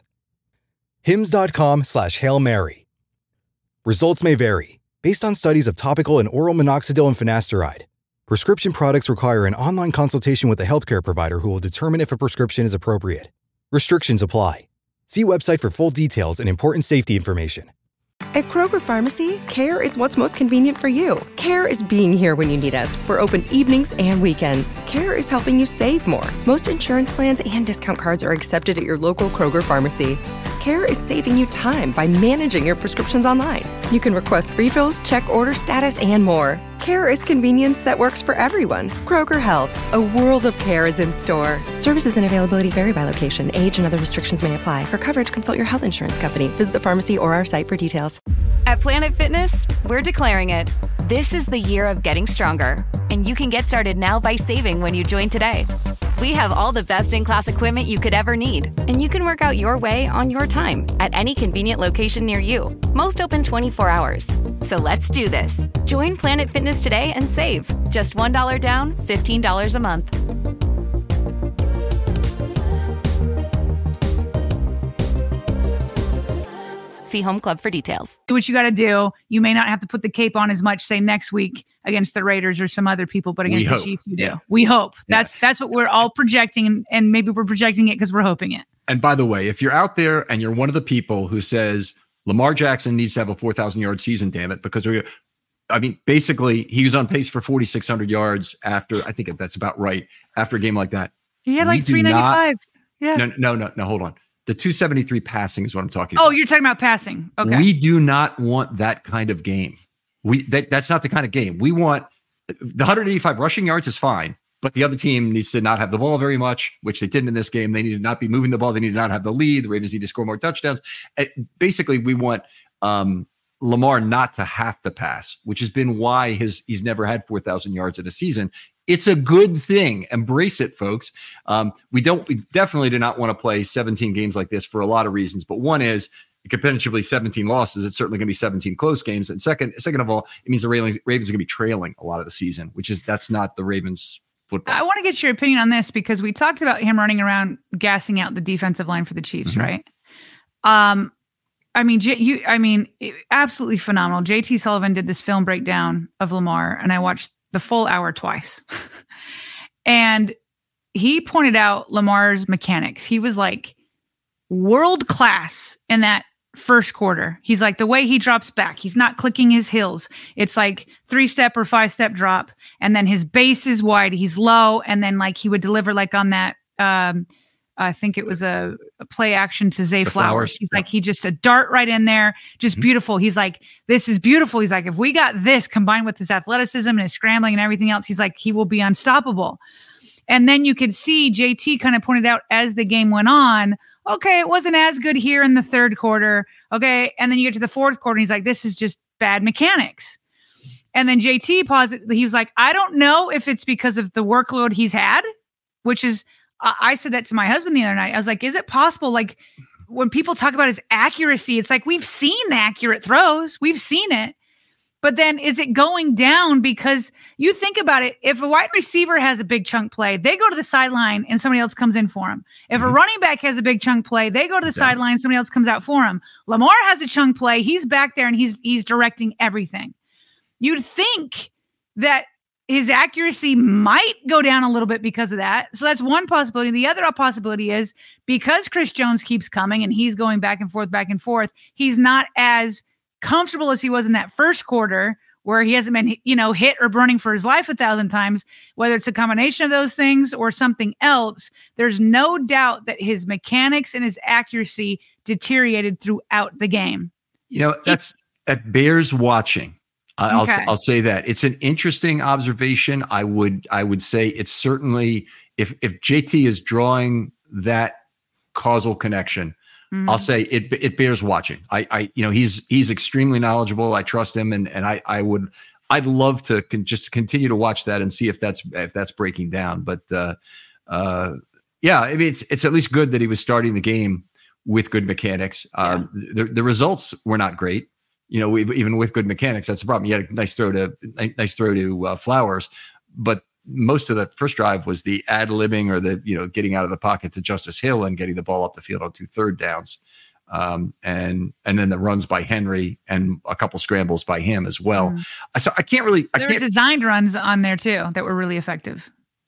hims.com/Hail Mary. Results may vary based on studies of topical and oral minoxidil and finasteride. Prescription products require an online consultation with a healthcare provider who will determine if a prescription is appropriate. Restrictions apply. See website for full details and important safety information. At Kroger Pharmacy, care is what's most convenient for you. Care is being here when you need us. We're open evenings and weekends. Care is helping you save more. Most insurance plans and discount cards are accepted at your local Kroger Pharmacy. Care is saving you time by managing your prescriptions online. You can request refills, check order status, and more. Care is convenience that works for everyone. Kroger Health, a world of care is in store. Services and availability vary by location. Age and other restrictions may apply. For coverage, consult your health insurance company. Visit the pharmacy or our site for details. At Planet Fitness, we're declaring it. This is the year of getting stronger, and you can get started now by saving when you join today. We have all the best-in-class equipment you could ever need, and you can work out your way on your time at any convenient location near you. Most open 24 hours. So let's do this. Join Planet Fitness today and save. Just $1 down, $15 a month. See Home Club for details. Do what you got to do. You may not have to put the cape on as much, say, next week against the Raiders or some other people, but against the Chiefs you do. Yeah. We hope. That's what we're all projecting, and maybe we're projecting it because we're hoping it. And by the way, if you're out there and you're one of the people who says Lamar Jackson needs to have a 4,000-yard season, damn it, because basically he was on pace for 4,600 yards after, I think that's about right, after a game like that. He had like 395. No, hold on. The 273 passing is what I'm talking about. Oh, you're talking about passing. Okay. We do not want that kind of game. That's not the kind of game. We want the 185 rushing yards is fine, but the other team needs to not have the ball very much, which they didn't in this game. They need to not be moving the ball. They need to not have the lead. The Ravens need to score more touchdowns. Basically, we want Lamar not to have to pass, which has been why he's never had 4,000 yards in a season. It's a good thing. Embrace it, folks. We definitely do not want to play 17 games like this for a lot of reasons. But one is it could potentially 17 losses. It's certainly going to be 17 close games. And second of all, it means the Ravens are going to be trailing a lot of the season, that's not the Ravens football. I want to get your opinion on this because we talked about him running around gassing out the defensive line for the Chiefs, right? Absolutely phenomenal. JT Sullivan did this film breakdown of Lamar, and I watched the full hour twice. And he pointed out Lamar's mechanics. He was like world class in that first quarter. He's like, the way he drops back, he's not clicking his heels. It's like 3-step or 5-step drop. And then his base is wide. He's low. And then like he would deliver like on that, I think it was a play action to Zay Flowers. He's like, he just a dart right in there. Just beautiful. He's like, this is beautiful. He's like, if we got this combined with his athleticism and his scrambling and everything else, he's like, he will be unstoppable. And then you could see JT kind of pointed out as the game went on, okay, it wasn't as good here in the third quarter. Okay. And then you get to the fourth quarter and he's like, this is just bad mechanics. And then JT paused. He was like, I don't know if it's because of the workload he's had, which is, I said that to my husband the other night. I was like, is it possible? Like when people talk about his accuracy, it's like, we've seen accurate throws. We've seen it. But then is it going down? Because you think about it, if a wide receiver has a big chunk play, they go to the sideline and somebody else comes in for him. If a running back has a big chunk play, they go to the sideline, somebody else comes out for him. Lamar has a chunk play. He's back there and he's directing everything. You'd think that his accuracy might go down a little bit because of that. So that's one possibility. The other possibility is because Chris Jones keeps coming and he's going back and forth, he's not as comfortable as he was in that first quarter where he hasn't been, hit or running for his life 1,000 times, whether it's a combination of those things or something else. There's no doubt that his mechanics and his accuracy deteriorated throughout the game. That bears watching. I'll say that it's an interesting observation. I would say it's certainly if JT is drawing that causal connection, I'll say it bears watching. He's extremely knowledgeable. I trust him, and I'd love to just continue to watch that and see if that's breaking down. But it's at least good that he was starting the game with good mechanics. The results were not great. Even with good mechanics, that's the problem. You had a nice throw to Flowers, but most of the first drive was the ad-libbing or the getting out of the pocket to Justice Hill and getting the ball up the field on 2 third downs, and then the runs by Henry and a couple scrambles by him as well. So I can't really. There were designed runs on there too that were really effective.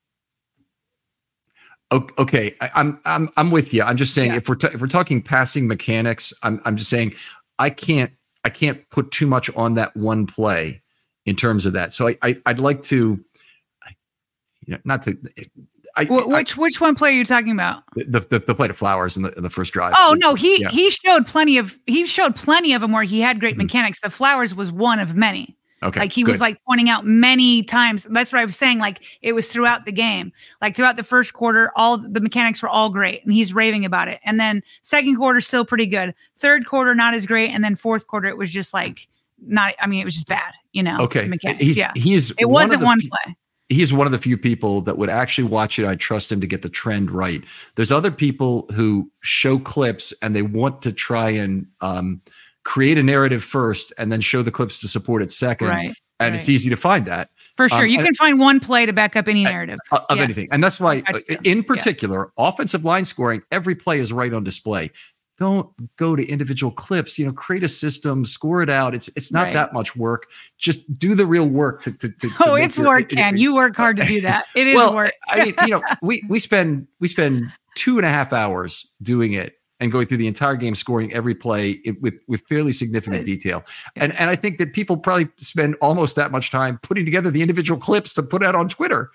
Okay, I'm with you. I'm just saying if we're talking passing mechanics, I'm just saying I can't put too much on that one play in terms of that. So I'd like to, not to. Which one play are you talking about? The play to Flowers in the first drive. Oh no, he showed plenty of them where he had great mechanics. The Flowers was one of many. Okay, like he was like pointing out many times. That's what I was saying. Like it was throughout the game, like throughout the first quarter, all the mechanics were all great, and he's raving about it. And then second quarter still pretty good. Third quarter not as great, and then fourth quarter it was just like it was just bad, Okay. Mechanics. It wasn't one play. He's one of the few people that would actually watch it. I trust him to get the trend right. There's other people who show clips and they want to try and create a narrative first and then show the clips to support it second. Right. And it's easy to find that. For sure. You can find one play to back up any narrative. Of anything. And that's why, in particular, offensive line scoring, every play is right on display. Don't go to individual clips, create a system, score it out. It's not that much work. Just do the real work to it's work, Ken. You work hard to do that. It is work. I mean, we spend 2.5 hours doing it and going through the entire game, scoring every play with fairly significant detail. And I think that people probably spend almost that much time putting together the individual clips to put out on Twitter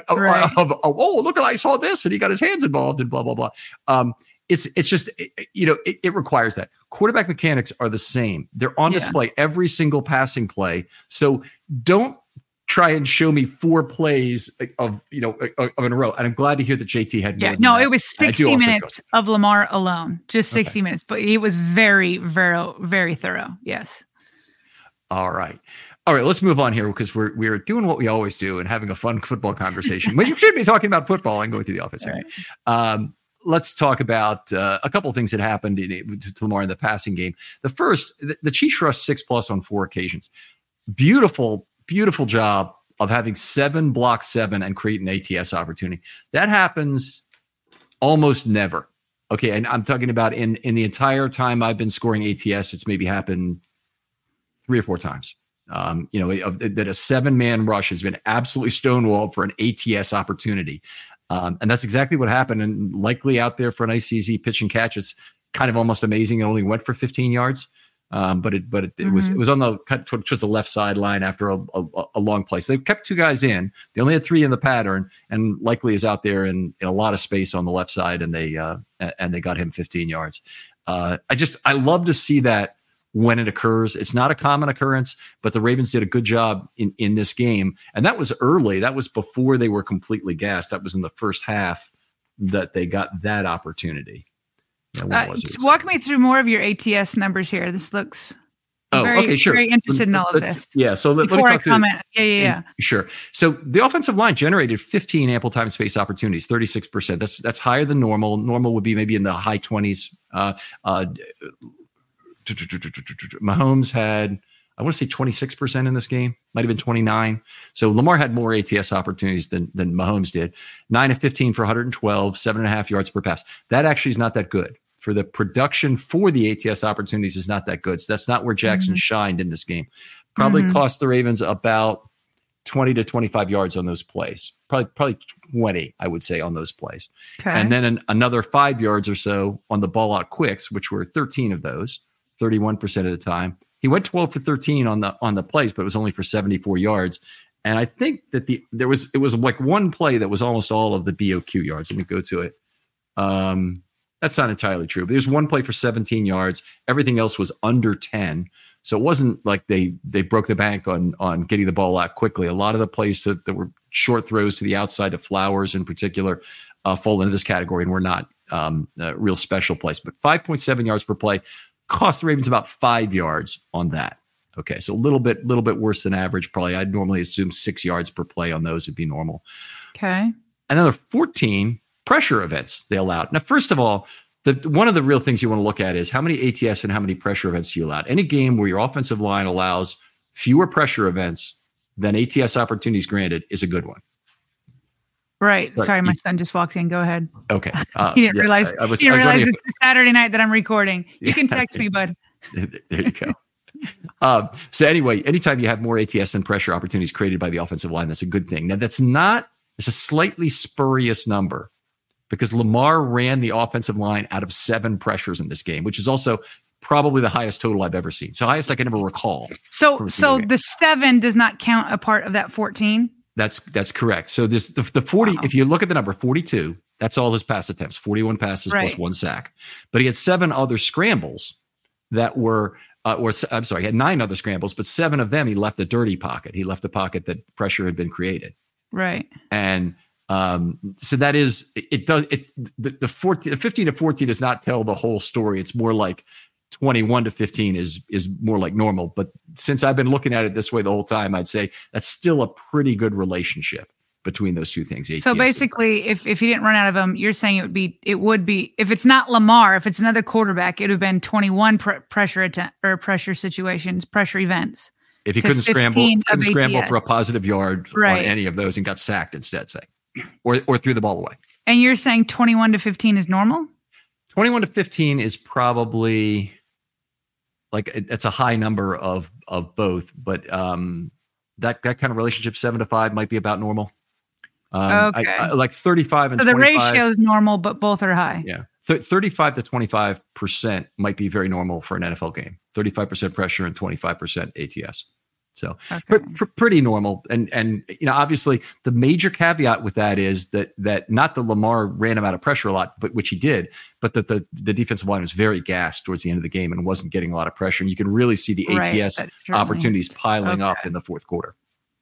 look at, I saw this and he got his hands involved and blah, blah, blah. It's just, it requires that. Quarterback mechanics are the same. They're on display every single passing play. So don't try and show me 4 plays of in a row. And I'm glad to hear that JT had more than that. It was 60 minutes of Lamar alone, just 60 minutes, but it was very, very, very thorough. Yes. All right. Let's move on here because we're doing what we always do and having a fun football conversation. We should be talking about football and going through the offense. Right. Let's talk about a couple of things that happened to Lamar in the passing game. The first, the Chiefs rushed 6+ on 4 occasions. Beautiful job of having 7 block 7 and create an ATS opportunity. That happens almost never. Okay, and I'm talking about in the entire time I've been scoring ATS, it's maybe happened 3 or 4 times. That a 7-man rush has been absolutely stonewalled for an ATS opportunity. And that's exactly what happened, and likely out there for a nice easy pitch and catch. It's kind of almost amazing. It only went for 15 yards, but it was on the cut towards the left sideline after a long play. So they kept 2 guys in. They only had 3 in the pattern, and likely is out there in a lot of space on the left side, and they got him 15 yards. I love to see that when it occurs. It's not a common occurrence, but the Ravens did a good job in this game. And that was early. That was before they were completely gassed. That was in the first half that they got that opportunity. Walk me through more of your ATS numbers here. This looks sure. Very interested in all of this. Yeah. So let me talk comment. Yeah. Sure. So the offensive line generated 15 ample time space opportunities, 36%. That's higher than normal. Normal would be maybe in the high 20s. Mahomes had, I want to say 26% in this game, might have been 29. So Lamar had more ATS opportunities than Mahomes did. 9 of 15 for 112, 7.5 yards per pass. That actually is not that good. For the production for the ATS opportunities is not that good. So that's not where Jackson shined in this game. Probably cost the Ravens about 20 to 25 yards on those plays. Probably 20, I would say, on those plays. Okay. And then another 5 yards or so on the ball out quicks, which were 13 of those. 31% of the time. He went 12 for 13 on the plays, but it was only for 74 yards. And I think that it was like one play that was almost all of the BOQ yards. Let me go to it. That's not entirely true, but there's one play for 17 yards. Everything else was under 10. So it wasn't like they broke the bank on getting the ball out quickly. A lot of the plays that were short throws to the outside of Flowers in particular fall into this category and were not real special plays. But 5.7 yards per play. Cost the Ravens about 5 yards on that. Okay, so a little bit worse than average. Probably, I'd normally assume 6 yards per play on those would be normal. Okay. Another 14 pressure events they allowed. Now, first of all, one of the real things you want to look at is how many ATS and how many pressure events you allowed. Any game where your offensive line allows fewer pressure events than ATS opportunities granted is a good one. Right. Sorry, my son just walked in. Go ahead. Okay. He didn't realize it's a Saturday night that I'm recording. You can text me, bud. There you go. So anyway, anytime you have more ATS and pressure opportunities created by the offensive line, that's a good thing. Now, it's a slightly spurious number because Lamar ran the offensive line out of 7 pressures in this game, which is also probably the highest total I've ever seen. So highest I can ever recall. So the 7 does not count a part of that 14? That's correct. So the 40, if you look at the number 42, that's all his pass attempts, 41 passes plus 1 sack. But he had 7 other scrambles that were, he had 9 other scrambles, but 7 of them he left a dirty pocket. He left a pocket that pressure had been created. Right. And so that is, the 15 to 14 does not tell the whole story. It's more like 21 to 15 is more like normal. But since I've been looking at it this way the whole time, I'd say that's still a pretty good relationship between those two things. So basically, if you didn't run out of them, you're saying it would be if it's not Lamar, if it's another quarterback, it would have been 21 pressure situations, pressure events. If he couldn't scramble for a positive yard on any of those and got sacked instead, say, or threw the ball away. And you're saying 21 to 15 is normal? 21 to 15 is probably like it's a high number of both, but that kind of relationship 7 to 5 might be about normal. Okay. I like 35 and 25. So the ratio is normal, but both are high. Yeah. 35 to 25% might be very normal for an NFL game. 35% pressure and 25% ATS. So pretty normal. And obviously the major caveat with that is that not that Lamar ran him out of pressure a lot, but which he did, but that the defensive line was very gassed towards the end of the game and wasn't getting a lot of pressure. And you can really see the ATS opportunities piling up in the fourth quarter.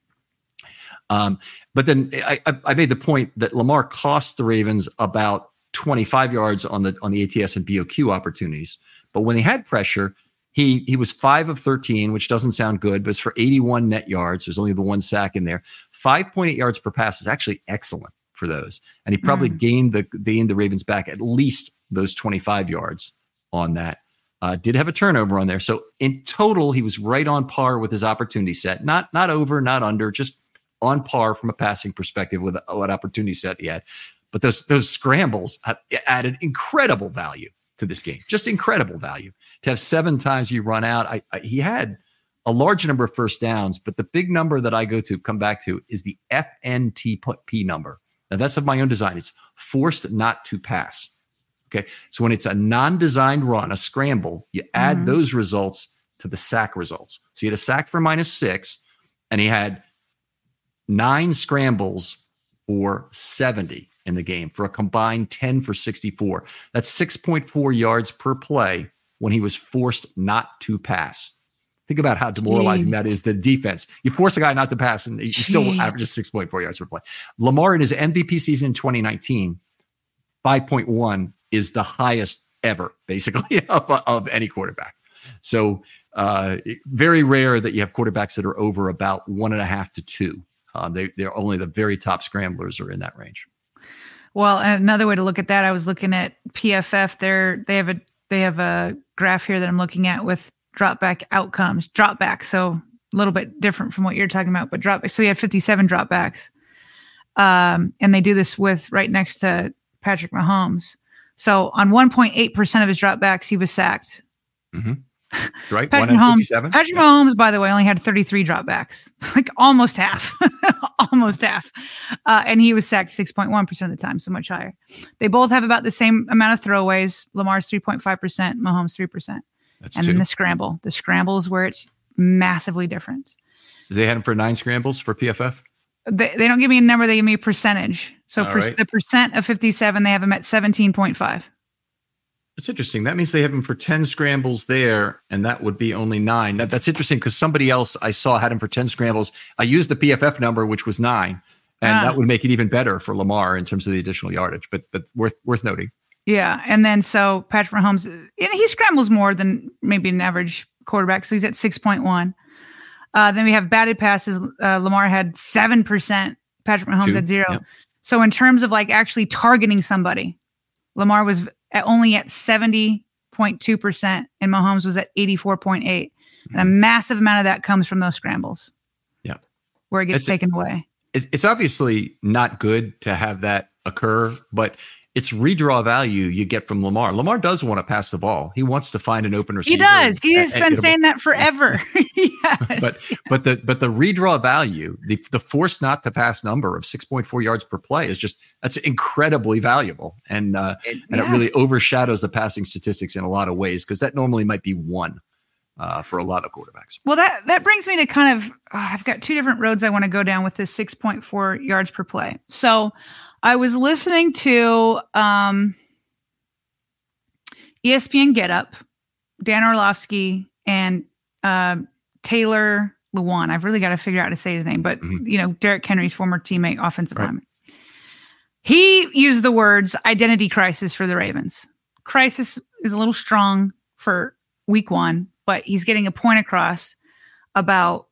But then I made the point that Lamar cost the Ravens about 25 yards on the ATS and BOQ opportunities. But when they had pressure, he was 5 of 13, which doesn't sound good, but it's for 81 net yards. There's only the one sack in there. 5.8 yards per pass is actually excellent for those. And he probably gained the Ravens back at least those 25 yards on that. Did have a turnover on there. So in total, he was right on par with his opportunity set. Not over, not under, just on par from a passing perspective with what opportunity set he had. But those scrambles have added incredible value to this game. Just incredible value. To have 7 times you run out, he had a large number of first downs, but the big number that I come back to is the FNTP number. Now that's of my own design. It's forced not to pass. Okay. So when it's a non-designed run, a scramble, you add those results to the sack results. So he had a sack for -6, and he had 9 scrambles for 70 in the game for a combined 10 for 64. That's 6.4 yards per play when he was forced not to pass. Think about how demoralizing that is, the defense. You force a guy not to pass and he still averages 6.4 yards per play. Lamar in his MVP season in 2019, 5.1 is the highest ever, basically, of any quarterback. So very rare that you have quarterbacks that are over about 1.5 to 2. They're only the very top scramblers are in that range. Well, another way to look at that, I was looking at PFF. They have a graph here that I'm looking at with dropback outcomes. Dropback, so a little bit different from what you're talking about, but dropback. So he had 57 dropbacks, and they do this with right next to Patrick Mahomes. So on 1.8% of his dropbacks, he was sacked. Mm-hmm. Right, Patrick Mahomes, by the way, only had 33 dropbacks, like almost half, and he was sacked 6.1% of the time, so much higher. They both have about the same amount of throwaways. Lamar's 3.5%, Mahomes 3%. That's and 2. then the scramble is where it's massively different. They had him for 9 scrambles for PFF. They don't give me a number; they give me a percentage. So the percent of 57, they have him at 17.5. That's interesting. That means they have him for 10 scrambles there, and that would be only 9. That's interesting because somebody else I saw had him for 10 scrambles. I used the PFF number, which was 9, and that would make it even better for Lamar in terms of the additional yardage. But worth noting. Yeah, and then so Patrick Mahomes, he scrambles more than maybe an average quarterback, so he's at 6.1. Then we have batted passes. Lamar had 7%. Patrick Mahomes had 0. Yep. So in terms of like actually targeting somebody, Lamar was only at 70.2%, and Mahomes was at 84.8%. And a massive amount of that comes from those scrambles. Yeah. Where it gets taken away. It's obviously not good to have that occur, but it's redraw value you get from Lamar. Lamar does want to pass the ball. He wants to find an open receiver. He does. He has been saying that forever. Yes. But the redraw value, the forced not to pass number of 6.4 yards per play that's incredibly valuable. And it really overshadows the passing statistics in a lot of ways, because that normally might be 1 for a lot of quarterbacks. Well, that brings me to kind of, I've got 2 different roads I want to go down with this 6.4 yards per play. So I was listening to ESPN Get Up, Dan Orlovsky, and Taylor Lewan. I've really got to figure out how to say his name, but Derrick Henry's former teammate, offensive lineman. He used the words identity crisis for the Ravens. Crisis is a little strong for week one, but he's getting a point across about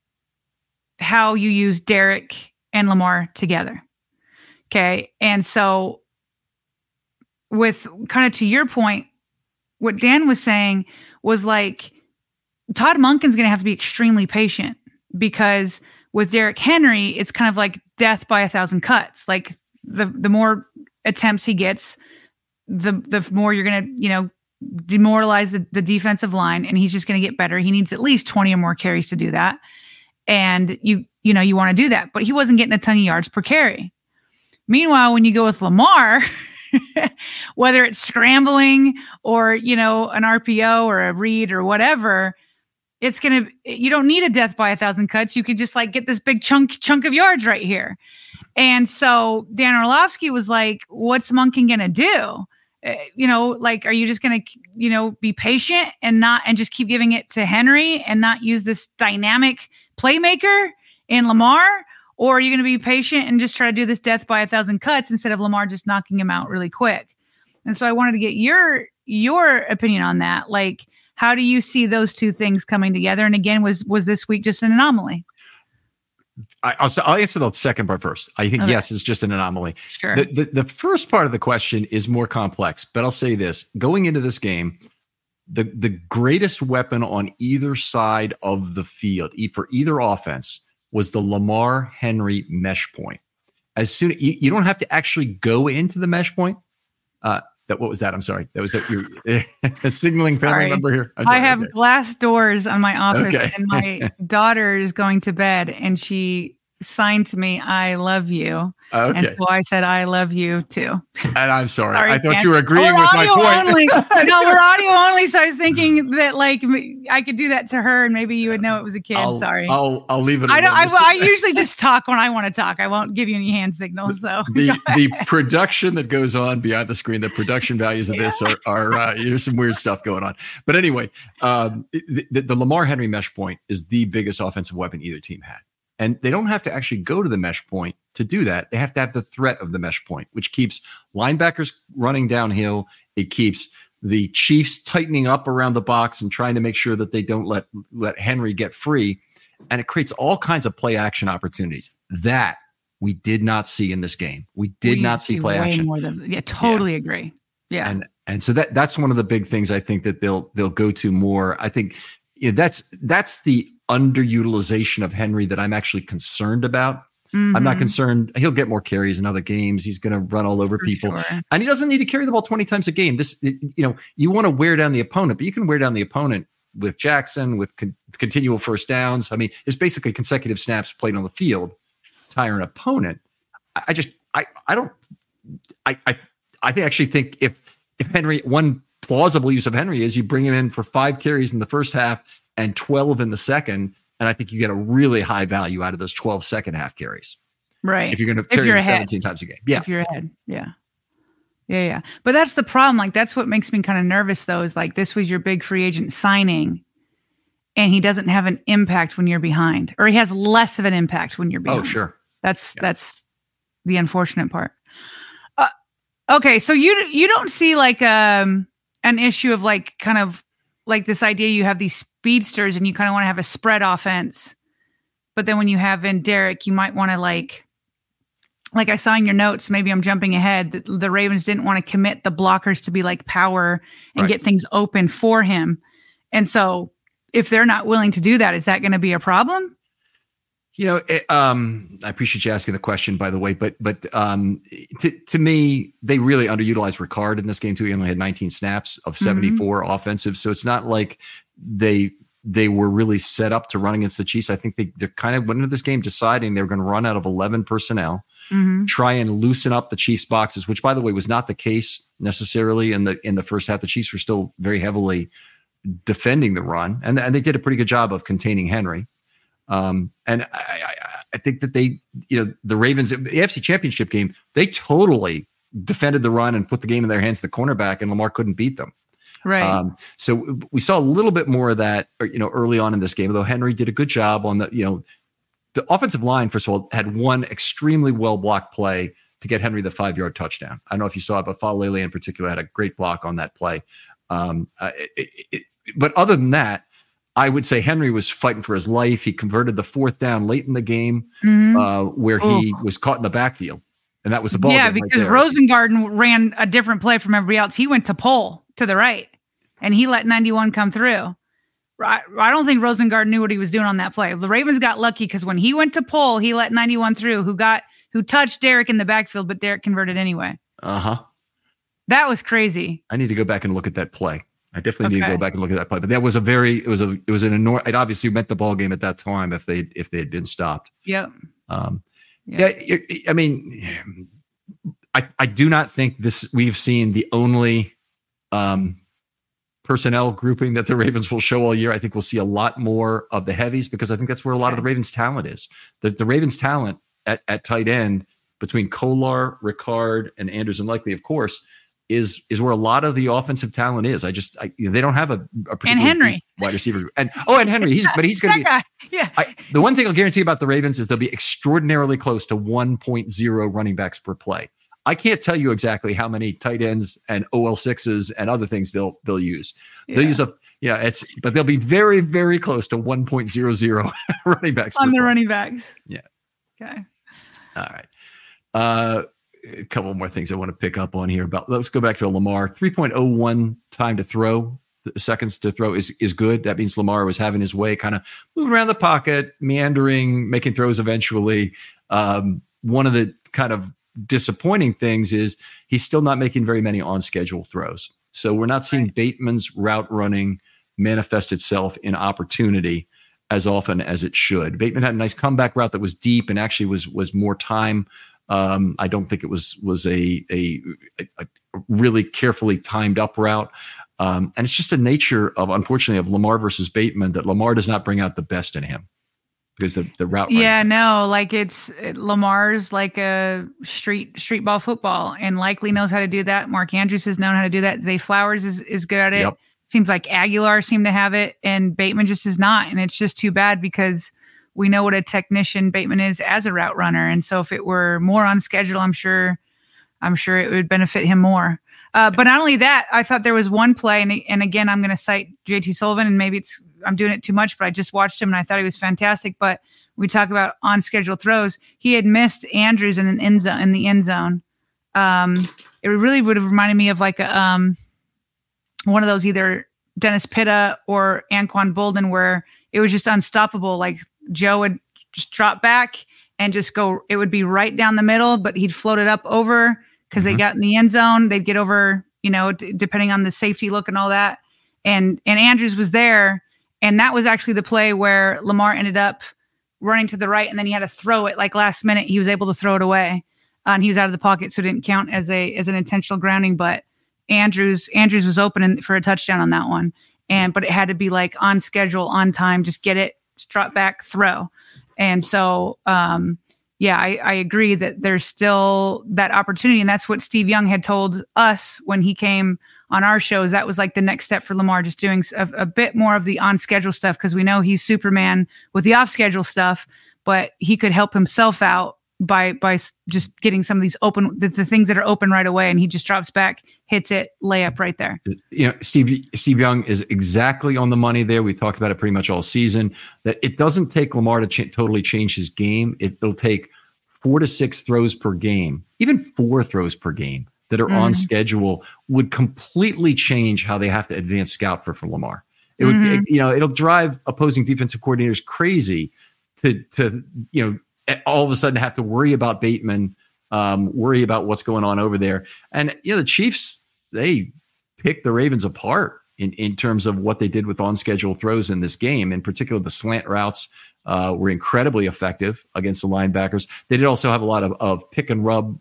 how you use Derek and Lamar together. Okay. And so with kind of to your point, what Dan was saying was like, Todd Monken's going to have to be extremely patient, because with Derrick Henry, it's kind of like death by 1,000 cuts. Like the more attempts he gets, the more you're going to, demoralize the defensive line, and he's just going to get better. He needs at least 20 or more carries to do that. And you want to do that, but he wasn't getting a ton of yards per carry. Meanwhile, when you go with Lamar, whether it's scrambling or, an RPO or a read or whatever, you don't need a death by 1,000 cuts. You could just like get this big chunk of yards right here. And so Dan Orlovsky was like, what's Monken going to do? Are you just going to, be patient and just keep giving it to Henry and not use this dynamic playmaker in Lamar? Or are you going to be patient and just try to do this death by 1,000 cuts instead of Lamar just knocking him out really quick? And so I wanted to get your opinion on that. Like, how do you see those two things coming together? And again, was this week just an anomaly? I'll answer the second part first. I think, yes, it's just an anomaly. Sure. The first part of the question is more complex, but I'll say this. Going into this game, the greatest weapon on either side of the field, for either offense, was the Lamar Henry mesh point. As soon you don't have to actually go into the mesh point. What was that? I'm sorry. That was a signaling family member here. I have glass doors on my office, and my daughter is going to bed, and she signed to me, "I love you." Okay. And so I said, "I love you too." And I'm sorry. I thought you were agreeing with my point. Only. No, we're audio only. So I was thinking that like I could do that to her, and maybe you would know it was a kid. Sorry. I'll leave it. I usually just talk when I want to talk. I won't give you any hand signals. So the production that goes on behind the screen, the production values of this are there's some weird stuff going on. But anyway, the Lamar Henry mesh point is the biggest offensive weapon either team had. And they don't have to actually go to the mesh point to do that. They have to have the threat of the mesh point, which keeps linebackers running downhill. It keeps the Chiefs tightening up around the box and trying to make sure that they don't let Henry get free. And it creates all kinds of play action opportunities that we did not see in this game. We did not see play action. Totally agree. Yeah. And so that's one of the big things I think that they'll go to more. I think that's the underutilization of Henry that I'm actually concerned about. Mm-hmm. I'm not concerned. He'll get more carries in other games. He's going to run all over people. Sure. And he doesn't need to carry the ball 20 times a game. You want to wear down the opponent, but you can wear down the opponent with Jackson, with continual first downs. I mean, it's basically consecutive snaps played on the field, tire an opponent. I actually think if Henry, one plausible use of Henry is you bring him in for 5 carries in the first half and 12 in the second. And I think you get a really high value out of those 12 second half carries. Right. If you're going to carry him 17 times a game. Yeah. If you're ahead. Yeah. Yeah. But that's the problem. Like, that's what makes me kind of nervous, though, is like, this was your big free agent signing, and he doesn't have an impact when you're behind, or he has less of an impact when you're behind. Oh, sure. That's the unfortunate part. Okay. So you don't see like an issue of like kind of like this idea you have these speedsters and you kind of want to have a spread offense, but then when you have in Derek, you might want to like I saw in your notes, maybe I'm jumping ahead, the Ravens didn't want to commit the blockers to be like power and get things open for him. And so if they're not willing to do that, is that going to be a problem? I appreciate you asking the question, by the way, but to me, they really underutilized Ricard in this game too. He only had 19 snaps of 74 offensive. So it's not like they were really set up to run against the Chiefs. I think they're kind of went into this game deciding they were going to run out of 11 personnel, try and loosen up the Chiefs boxes, which by the way was not the case necessarily in the first half. The Chiefs were still very heavily defending the run, and they did a pretty good job of containing Henry. And I think that the Ravens, the AFC Championship game, they totally defended the run and put the game in their hands, the cornerback, and Lamar couldn't beat them. Right. So we saw a little bit more of that, early on in this game, although Henry did a good job on the offensive line, first of all, had one extremely well blocked play to get Henry the 5-yard touchdown. I don't know if you saw it, but Falele in particular had a great block on that play. but other than that, I would say Henry was fighting for his life. He converted the 4th down late in the game where he was caught in the backfield. And that was the ball. Yeah, because Rosengarten ran a different play from everybody else. He went to pole to the right, and he let 91 come through. I don't think Rosengarten knew what he was doing on that play. The Ravens got lucky because when he went to pole, he let 91 through, who touched Derek in the backfield, but Derek converted anyway. That was crazy. I need to go back and look at that play. I definitely need to go back and look at that play. But that was it obviously meant the ball game at that time if they had been stopped. Yep. I mean, I do not think we've seen the only personnel grouping that the Ravens will show all year. I think we'll see a lot more of the heavies because I think that's where a lot of the Ravens talent is. The Ravens talent at tight end between Kolar, Ricard, and Andrews, and likely, of course, is where a lot of the offensive talent is. They don't have a particular Henry wide receiver. And Henry, he's going to be. Yeah. The one thing I'll guarantee about the Ravens is they'll be extraordinarily close to 1.0 running backs per play. I can't tell you exactly how many tight ends and OL6s and other things they'll use. They'll use but they'll be very, very close to 1.00 running backs on the running backs. Yeah. Okay. All right. A couple more things I want to pick up on here. Let's go back to Lamar. 3.01 time to throw, seconds to throw is good. That means Lamar was having his way, kind of moving around the pocket, meandering, making throws eventually. One of the kind of disappointing things is he's still not making very many on-schedule throws. So we're not seeing Bateman's route running manifest itself in opportunity as often as it should. Bateman had a nice comeback route that was deep and actually was more time. I don't think it was a really carefully timed up route. And it's just a nature of, unfortunately, of Lamar versus Bateman that Lamar does not bring out the best in him because the route. Yeah, no, like Lamar's like a street ball football and likely knows how to do that. Mark Andrews has known how to do that. Zay Flowers is good at it. Yep. Seems like Aguilar seemed to have it and Bateman just is not. And it's just too bad because we know what a technician Bateman is as a route runner. And so if it were more on schedule, I'm sure it would benefit him more. But not only that, I thought there was one play, and again, I'm going to cite JT Sullivan, and maybe I'm doing it too much, but I just watched him and I thought he was fantastic. But we talk about on schedule throws. He had missed Andrews in the end zone. It really would have reminded me of like one of those either Dennis Pitta or Anquan Bolden where it was just unstoppable. Like Joe would just drop back and just go, it would be right down the middle, but he'd float it up over because they got in the end zone. They'd get over, depending on the safety look and all that. And Andrews was there. And that was actually the play where Lamar ended up running to the right. And then he had to throw it like last minute. He was able to throw it away and he was out of the pocket. So it didn't count as an intentional grounding, but Andrews was open for a touchdown on that one. But it had to be like on schedule, on time, just get it, just drop back, throw. And so, I agree that there's still that opportunity. And that's what Steve Young had told us when he came on our shows. That was like the next step for Lamar, just doing a bit more of the on schedule stuff. Cause we know he's Superman with the off schedule stuff, but he could help himself out by just getting some of these open, the things that are open right away. And he just drops back, hits it, layup right there. Steve Young is exactly on the money there. We talked about it pretty much all season, that it doesn't take Lamar to totally change his game. It'll take 4 to 6 throws per game, even 4 throws per game that are on schedule would completely change how they have to advance scout for Lamar. It would, it'll drive opposing defensive coordinators crazy to all of a sudden have to worry about Bateman, worry about what's going on over there. And, the Chiefs, they picked the Ravens apart in terms of what they did with on-schedule throws in this game. In particular, the slant routes were incredibly effective against the linebackers. They did also have a lot of pick and rub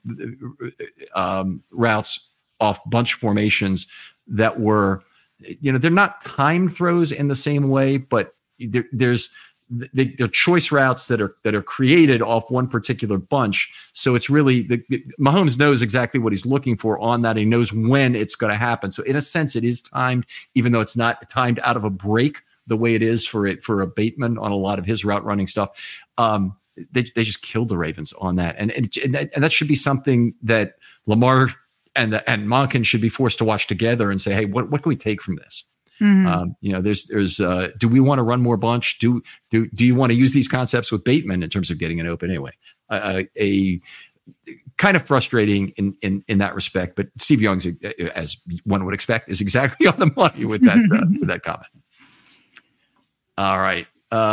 routes off bunch formations that were, they're not timed throws in the same way, but there's they're choice routes that are created off one particular bunch. So it's really Mahomes knows exactly what he's looking for on that. He knows when it's going to happen. So in a sense, it is timed, even though it's not timed out of a break the way it is for a Bateman on a lot of his route running stuff. They just killed the Ravens on that, and that should be something that Lamar and Monken should be forced to watch together and say, hey, what can we take from this? There's do we want to run more bunch? Do you want to use these concepts with Bateman in terms of getting an open anyway? A kind of frustrating in that respect, but Steve Young's, as one would expect, is exactly on the money with that with that comment. All right.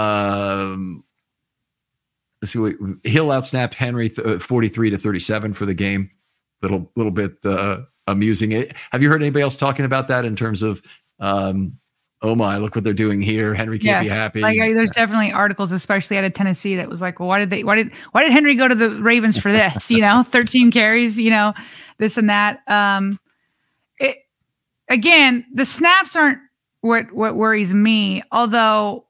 Let's see. Hill outsnapped Henry 43-37 for the game. Little bit amusing. Have you heard anybody else talking about that in terms of, oh my, look what they're doing here. Henry can't be happy. Like, there's definitely articles, especially out of Tennessee, that was like, well, why did Henry go to the Ravens for this? 13 carries, this and that. Again, the snaps aren't what worries me. Although,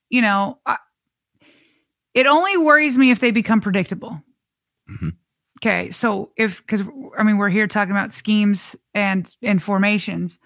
it only worries me if they become predictable. Mm-hmm. Okay, so because we're here talking about schemes and formations,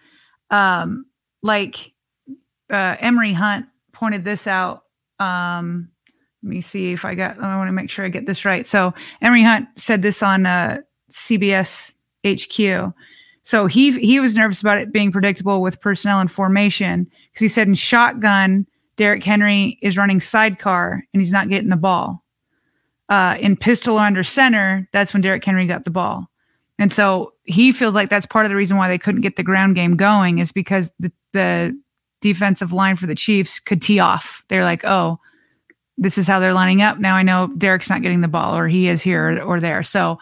Emory Hunt pointed this out. Let me see if I want to make sure I get this right. So Emory Hunt said this on CBS HQ. So he was nervous about it being predictable with personnel and formation because he said in shotgun, Derrick Henry is running sidecar and he's not getting the ball. In pistol or under center, that's when Derrick Henry got the ball. And so he feels like that's part of the reason why they couldn't get the ground game going is because the defensive line for the Chiefs could tee off. They're like, oh, this is how they're lining up. Now I know Derrick's not getting the ball or he is here or there. So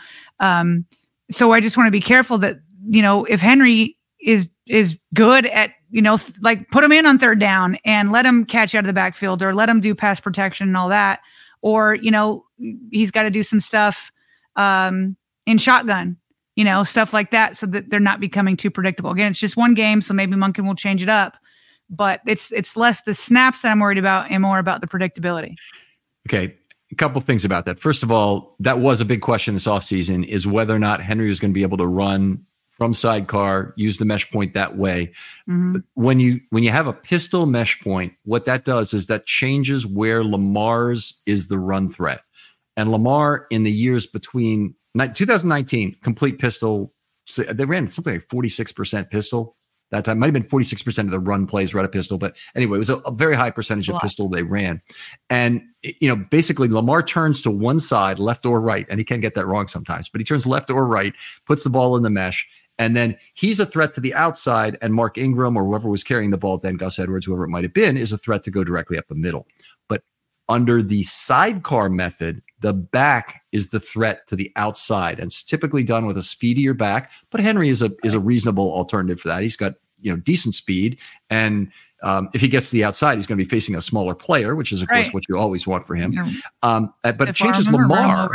so I just want to be careful that, if Henry is good at, put him in on third down and let him catch out of the backfield or let him do pass protection and all that. Or, he's got to do some stuff in shotgun, stuff like that so that they're not becoming too predictable. Again, it's just one game, so maybe Monken will change it up. But it's less the snaps that I'm worried about and more about the predictability. Okay, a couple things about that. First of all, that was a big question this offseason is whether or not Henry was going to be able to run from sidecar, use the mesh point that way. Mm-hmm. When you have a pistol mesh point, what that does is that changes where Lamar's is the run threat. And Lamar in the years between 2019, complete pistol, they ran something like 46% pistol that time. Might have been 46% of the run plays were at a pistol, but anyway, it was a very high percentage of pistol they ran. And basically Lamar turns to one side, left or right, and he can get that wrong sometimes, but he turns left or right, puts the ball in the mesh, and then he's a threat to the outside, and Mark Ingram or whoever was carrying the ball, then Gus Edwards, whoever it might have been, is a threat to go directly up the middle. But under the sidecar method, the back is the threat to the outside, and it's typically done with a speedier back. But Henry is a reasonable alternative for that. He's got decent speed, and if he gets to the outside, he's going to be facing a smaller player, which is of course what you always want for him. But it changes Lamar.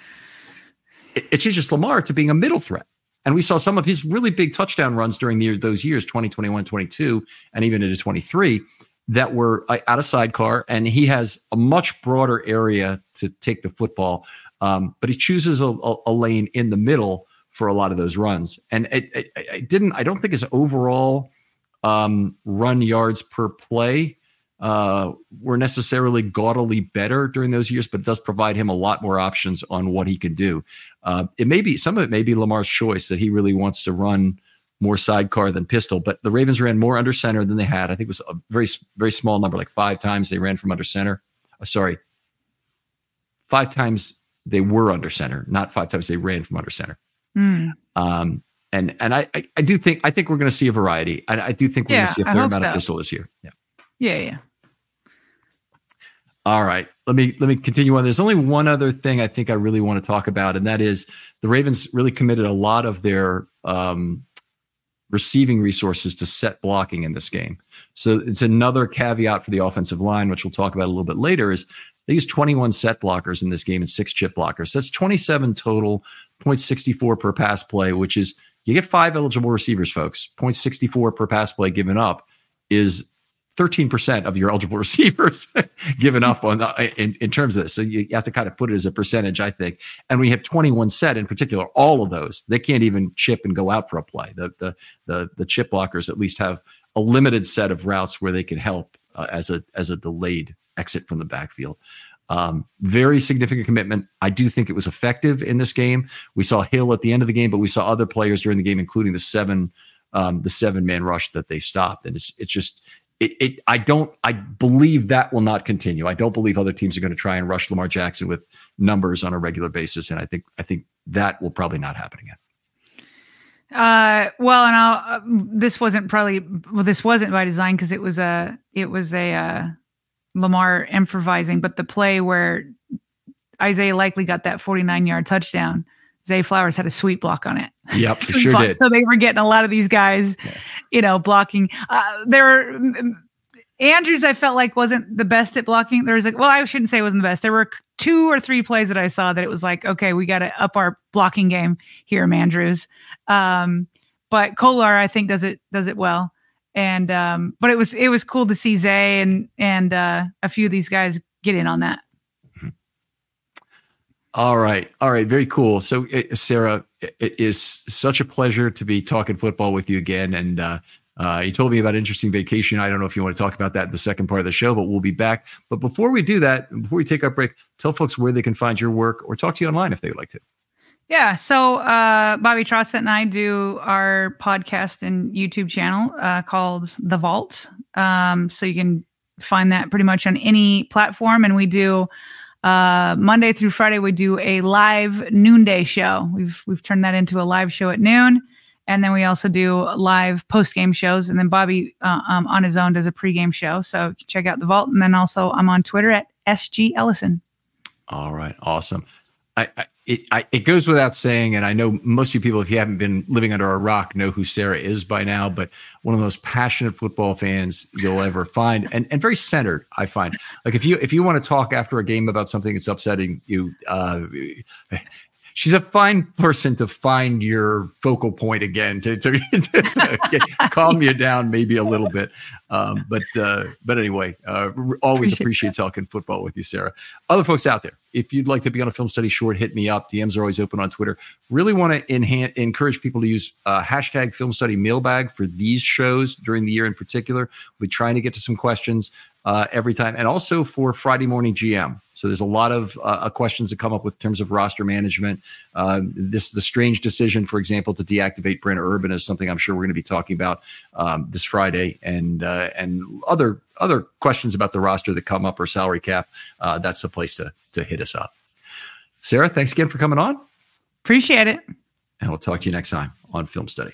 It changes Lamar to being a middle threat. And we saw some of his really big touchdown runs during those years, 2021, 22, and even into 23, that were out of sidecar. And he has a much broader area to take the football. But he chooses a lane in the middle for a lot of those runs. And I don't think his overall run yards per play were necessarily gaudily better during those years, but it does provide him a lot more options on what he can do. Some of it may be Lamar's choice that he really wants to run more sidecar than pistol, but the Ravens ran more under center than they had. I think it was a very, very small number, like 5 times they ran from under center. 5 times they were under center, not 5 times they ran from under center. And I think we're going to see a variety. I do think we're going to see a fair amount of pistol this year. Yeah. All right. Let me continue on. There's only one other thing I think I really want to talk about, and that is the Ravens really committed a lot of their receiving resources to set blocking in this game. So it's another caveat for the offensive line, which we'll talk about a little bit later, is they used 21 set blockers in this game and 6 chip blockers. That's 27 total, 0.64 per pass play, which is, you get 5 eligible receivers, folks. 0.64 per pass play given up is 13% of your eligible receivers given up on in terms of this. So you have to kind of put it as a percentage, I think. And we have 21 set in particular, all of those, they can't even chip and go out for a play. The chip blockers at least have a limited set of routes where they can help as a delayed exit from the backfield. Very significant commitment. I do think it was effective in this game. We saw Hill at the end of the game, but we saw other players during the game, including the 7 the 7-man rush that they stopped. And it's just, I believe that will not continue. I don't believe other teams are going to try and rush Lamar Jackson with numbers on a regular basis. And I think that will probably not happen again. This wasn't by design because it was a Lamar improvising, but the play where Isaiah Likely got that 49-yard touchdown, Zay Flowers had a sweep block on it. Yep, sure did. So they were getting a lot of these guys, blocking. Andrews, I felt like wasn't the best at blocking. There was I shouldn't say it wasn't the best. There were 2 or 3 plays that I saw that it was like, okay, we got to up our blocking game here, Andrews. But Kolar, I think, does it well. And but it was cool to see Zay and a few of these guys get in on that. All right. Very cool. So, Sarah, it is such a pleasure to be talking football with you again. And you told me about an interesting vacation. I don't know if you want to talk about that in the second part of the show, but we'll be back. But before we do that, before we take our break, tell folks where they can find your work or talk to you online if they would like to. Yeah. So Bobby Trossett and I do our podcast and YouTube channel called The Vault. So you can find that pretty much on any platform. And we do Monday through Friday, we do a live noonday show. We've turned that into a live show at noon. And then we also do live post-game shows. And then Bobby on his own does a pregame show. So check out The Vault. And then also I'm on Twitter at SG Ellison. All right. Awesome. It goes without saying, and I know most of you people, if you haven't been living under a rock, know who Sarah is by now, but one of the most passionate football fans you'll ever find, and very centered, I find. Like if you want to talk after a game about something that's upsetting you, she's a fine person to find your focal point again, to calm you down maybe a little bit. But anyway, always appreciate talking football with you, Sarah. Other folks out there, if you'd like to be on a Film Study Short, hit me up. DMs are always open on Twitter. Really want to encourage people to use hashtag Film Study Mailbag for these shows during the year in particular. We're trying to get to some questions every time, and also for Friday Morning GM. So there's a lot of questions that come up with terms of roster management. The strange decision, for example, to deactivate Brent Urban is something I'm sure we're going to be talking about this Friday, and other questions about the roster that come up or salary cap. That's the place to hit us up. Sarah, thanks again for coming on. Appreciate it. And we'll talk to you next time on Film Study.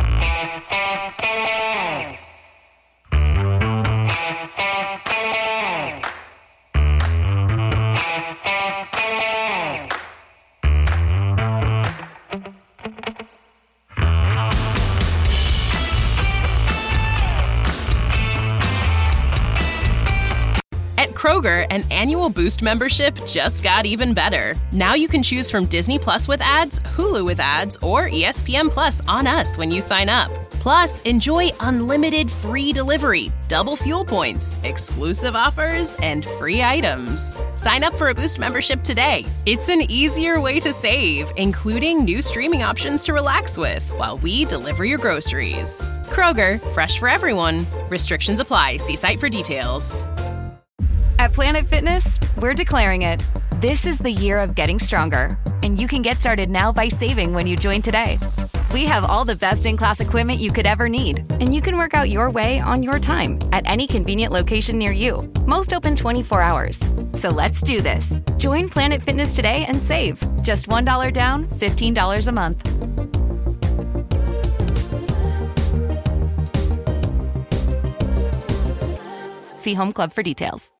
Kroger, an annual Boost membership just got even better. Now you can choose from Disney Plus with ads, Hulu with ads, or ESPN Plus on us when you sign up. Plus, enjoy unlimited free delivery, double fuel points, exclusive offers, and free items. Sign up for a Boost membership today. It's an easier way to save, including new streaming options to relax with while we deliver your groceries. Kroger, fresh for everyone. Restrictions apply. See site for details. At Planet Fitness, we're declaring it. This is the year of getting stronger, and you can get started now by saving when you join today. We have all the best-in-class equipment you could ever need, and you can work out your way on your time at any convenient location near you. Most open 24 hours. So let's do this. Join Planet Fitness today and save. Just $1 down, $15 a month. See Home Club for details.